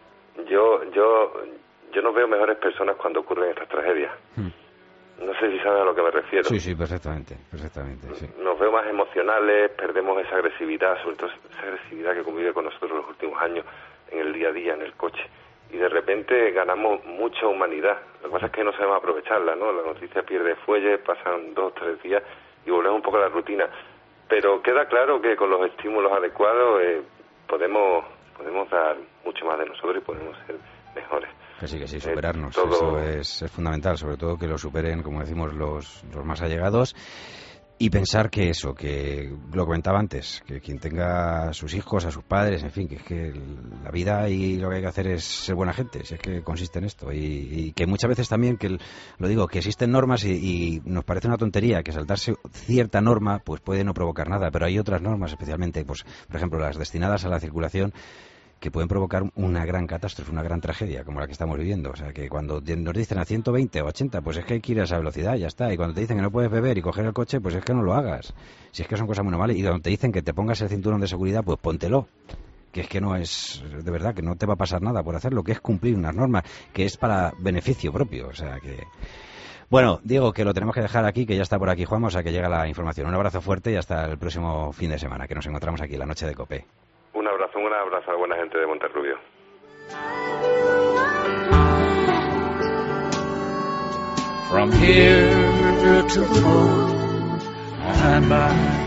yo, yo, yo no veo mejores personas cuando ocurren estas tragedias. Hmm. No sé si sabes a lo que me refiero. Sí, sí, perfectamente, perfectamente, sí. Nos veo más emocionales, perdemos esa agresividad, sobre todo esa agresividad que convive con nosotros los últimos años en el día a día, en el coche. Y de repente ganamos mucha humanidad. Lo que pasa es que no sabemos aprovecharla, ¿no? La noticia pierde fuelle, pasan dos o tres días y volvemos un poco a la rutina. Pero queda claro que con los estímulos adecuados eh, podemos podemos dar mucho más de nosotros y podemos ser mejores. Que sí, que sí, superarnos, eh, todo... eso es, es fundamental, sobre todo que lo superen, como decimos, los, los más allegados, y pensar que eso, que lo comentaba antes, que quien tenga a sus hijos, a sus padres, en fin, que es que la vida y lo que hay que hacer es ser buena gente, si es que consiste en esto, y, y que muchas veces también, que lo digo, que existen normas y, y nos parece una tontería que saltarse cierta norma pues puede no provocar nada, pero hay otras normas, especialmente, pues por ejemplo, las destinadas a la circulación, que pueden provocar una gran catástrofe, una gran tragedia, como la que estamos viviendo. O sea, que cuando nos dicen a ciento veinte o ochenta, pues es que hay que ir a esa velocidad, ya está. Y cuando te dicen que no puedes beber y coger el coche, pues es que no lo hagas. Si es que son cosas muy normales. Y cuando te dicen que te pongas el cinturón de seguridad, pues póntelo. Que es que no es, de verdad, que no te va a pasar nada por hacerlo, que es cumplir unas normas, que es para beneficio propio. O sea, que... Bueno, Diego, que lo tenemos que dejar aquí, que ya está por aquí Juan, o sea, que llega la información. Un abrazo fuerte y hasta el próximo fin de semana, que nos encontramos aquí en la noche de COPE. Un abrazo, un abrazo a la buena gente de Monterrubio. From here true to the bone. Time by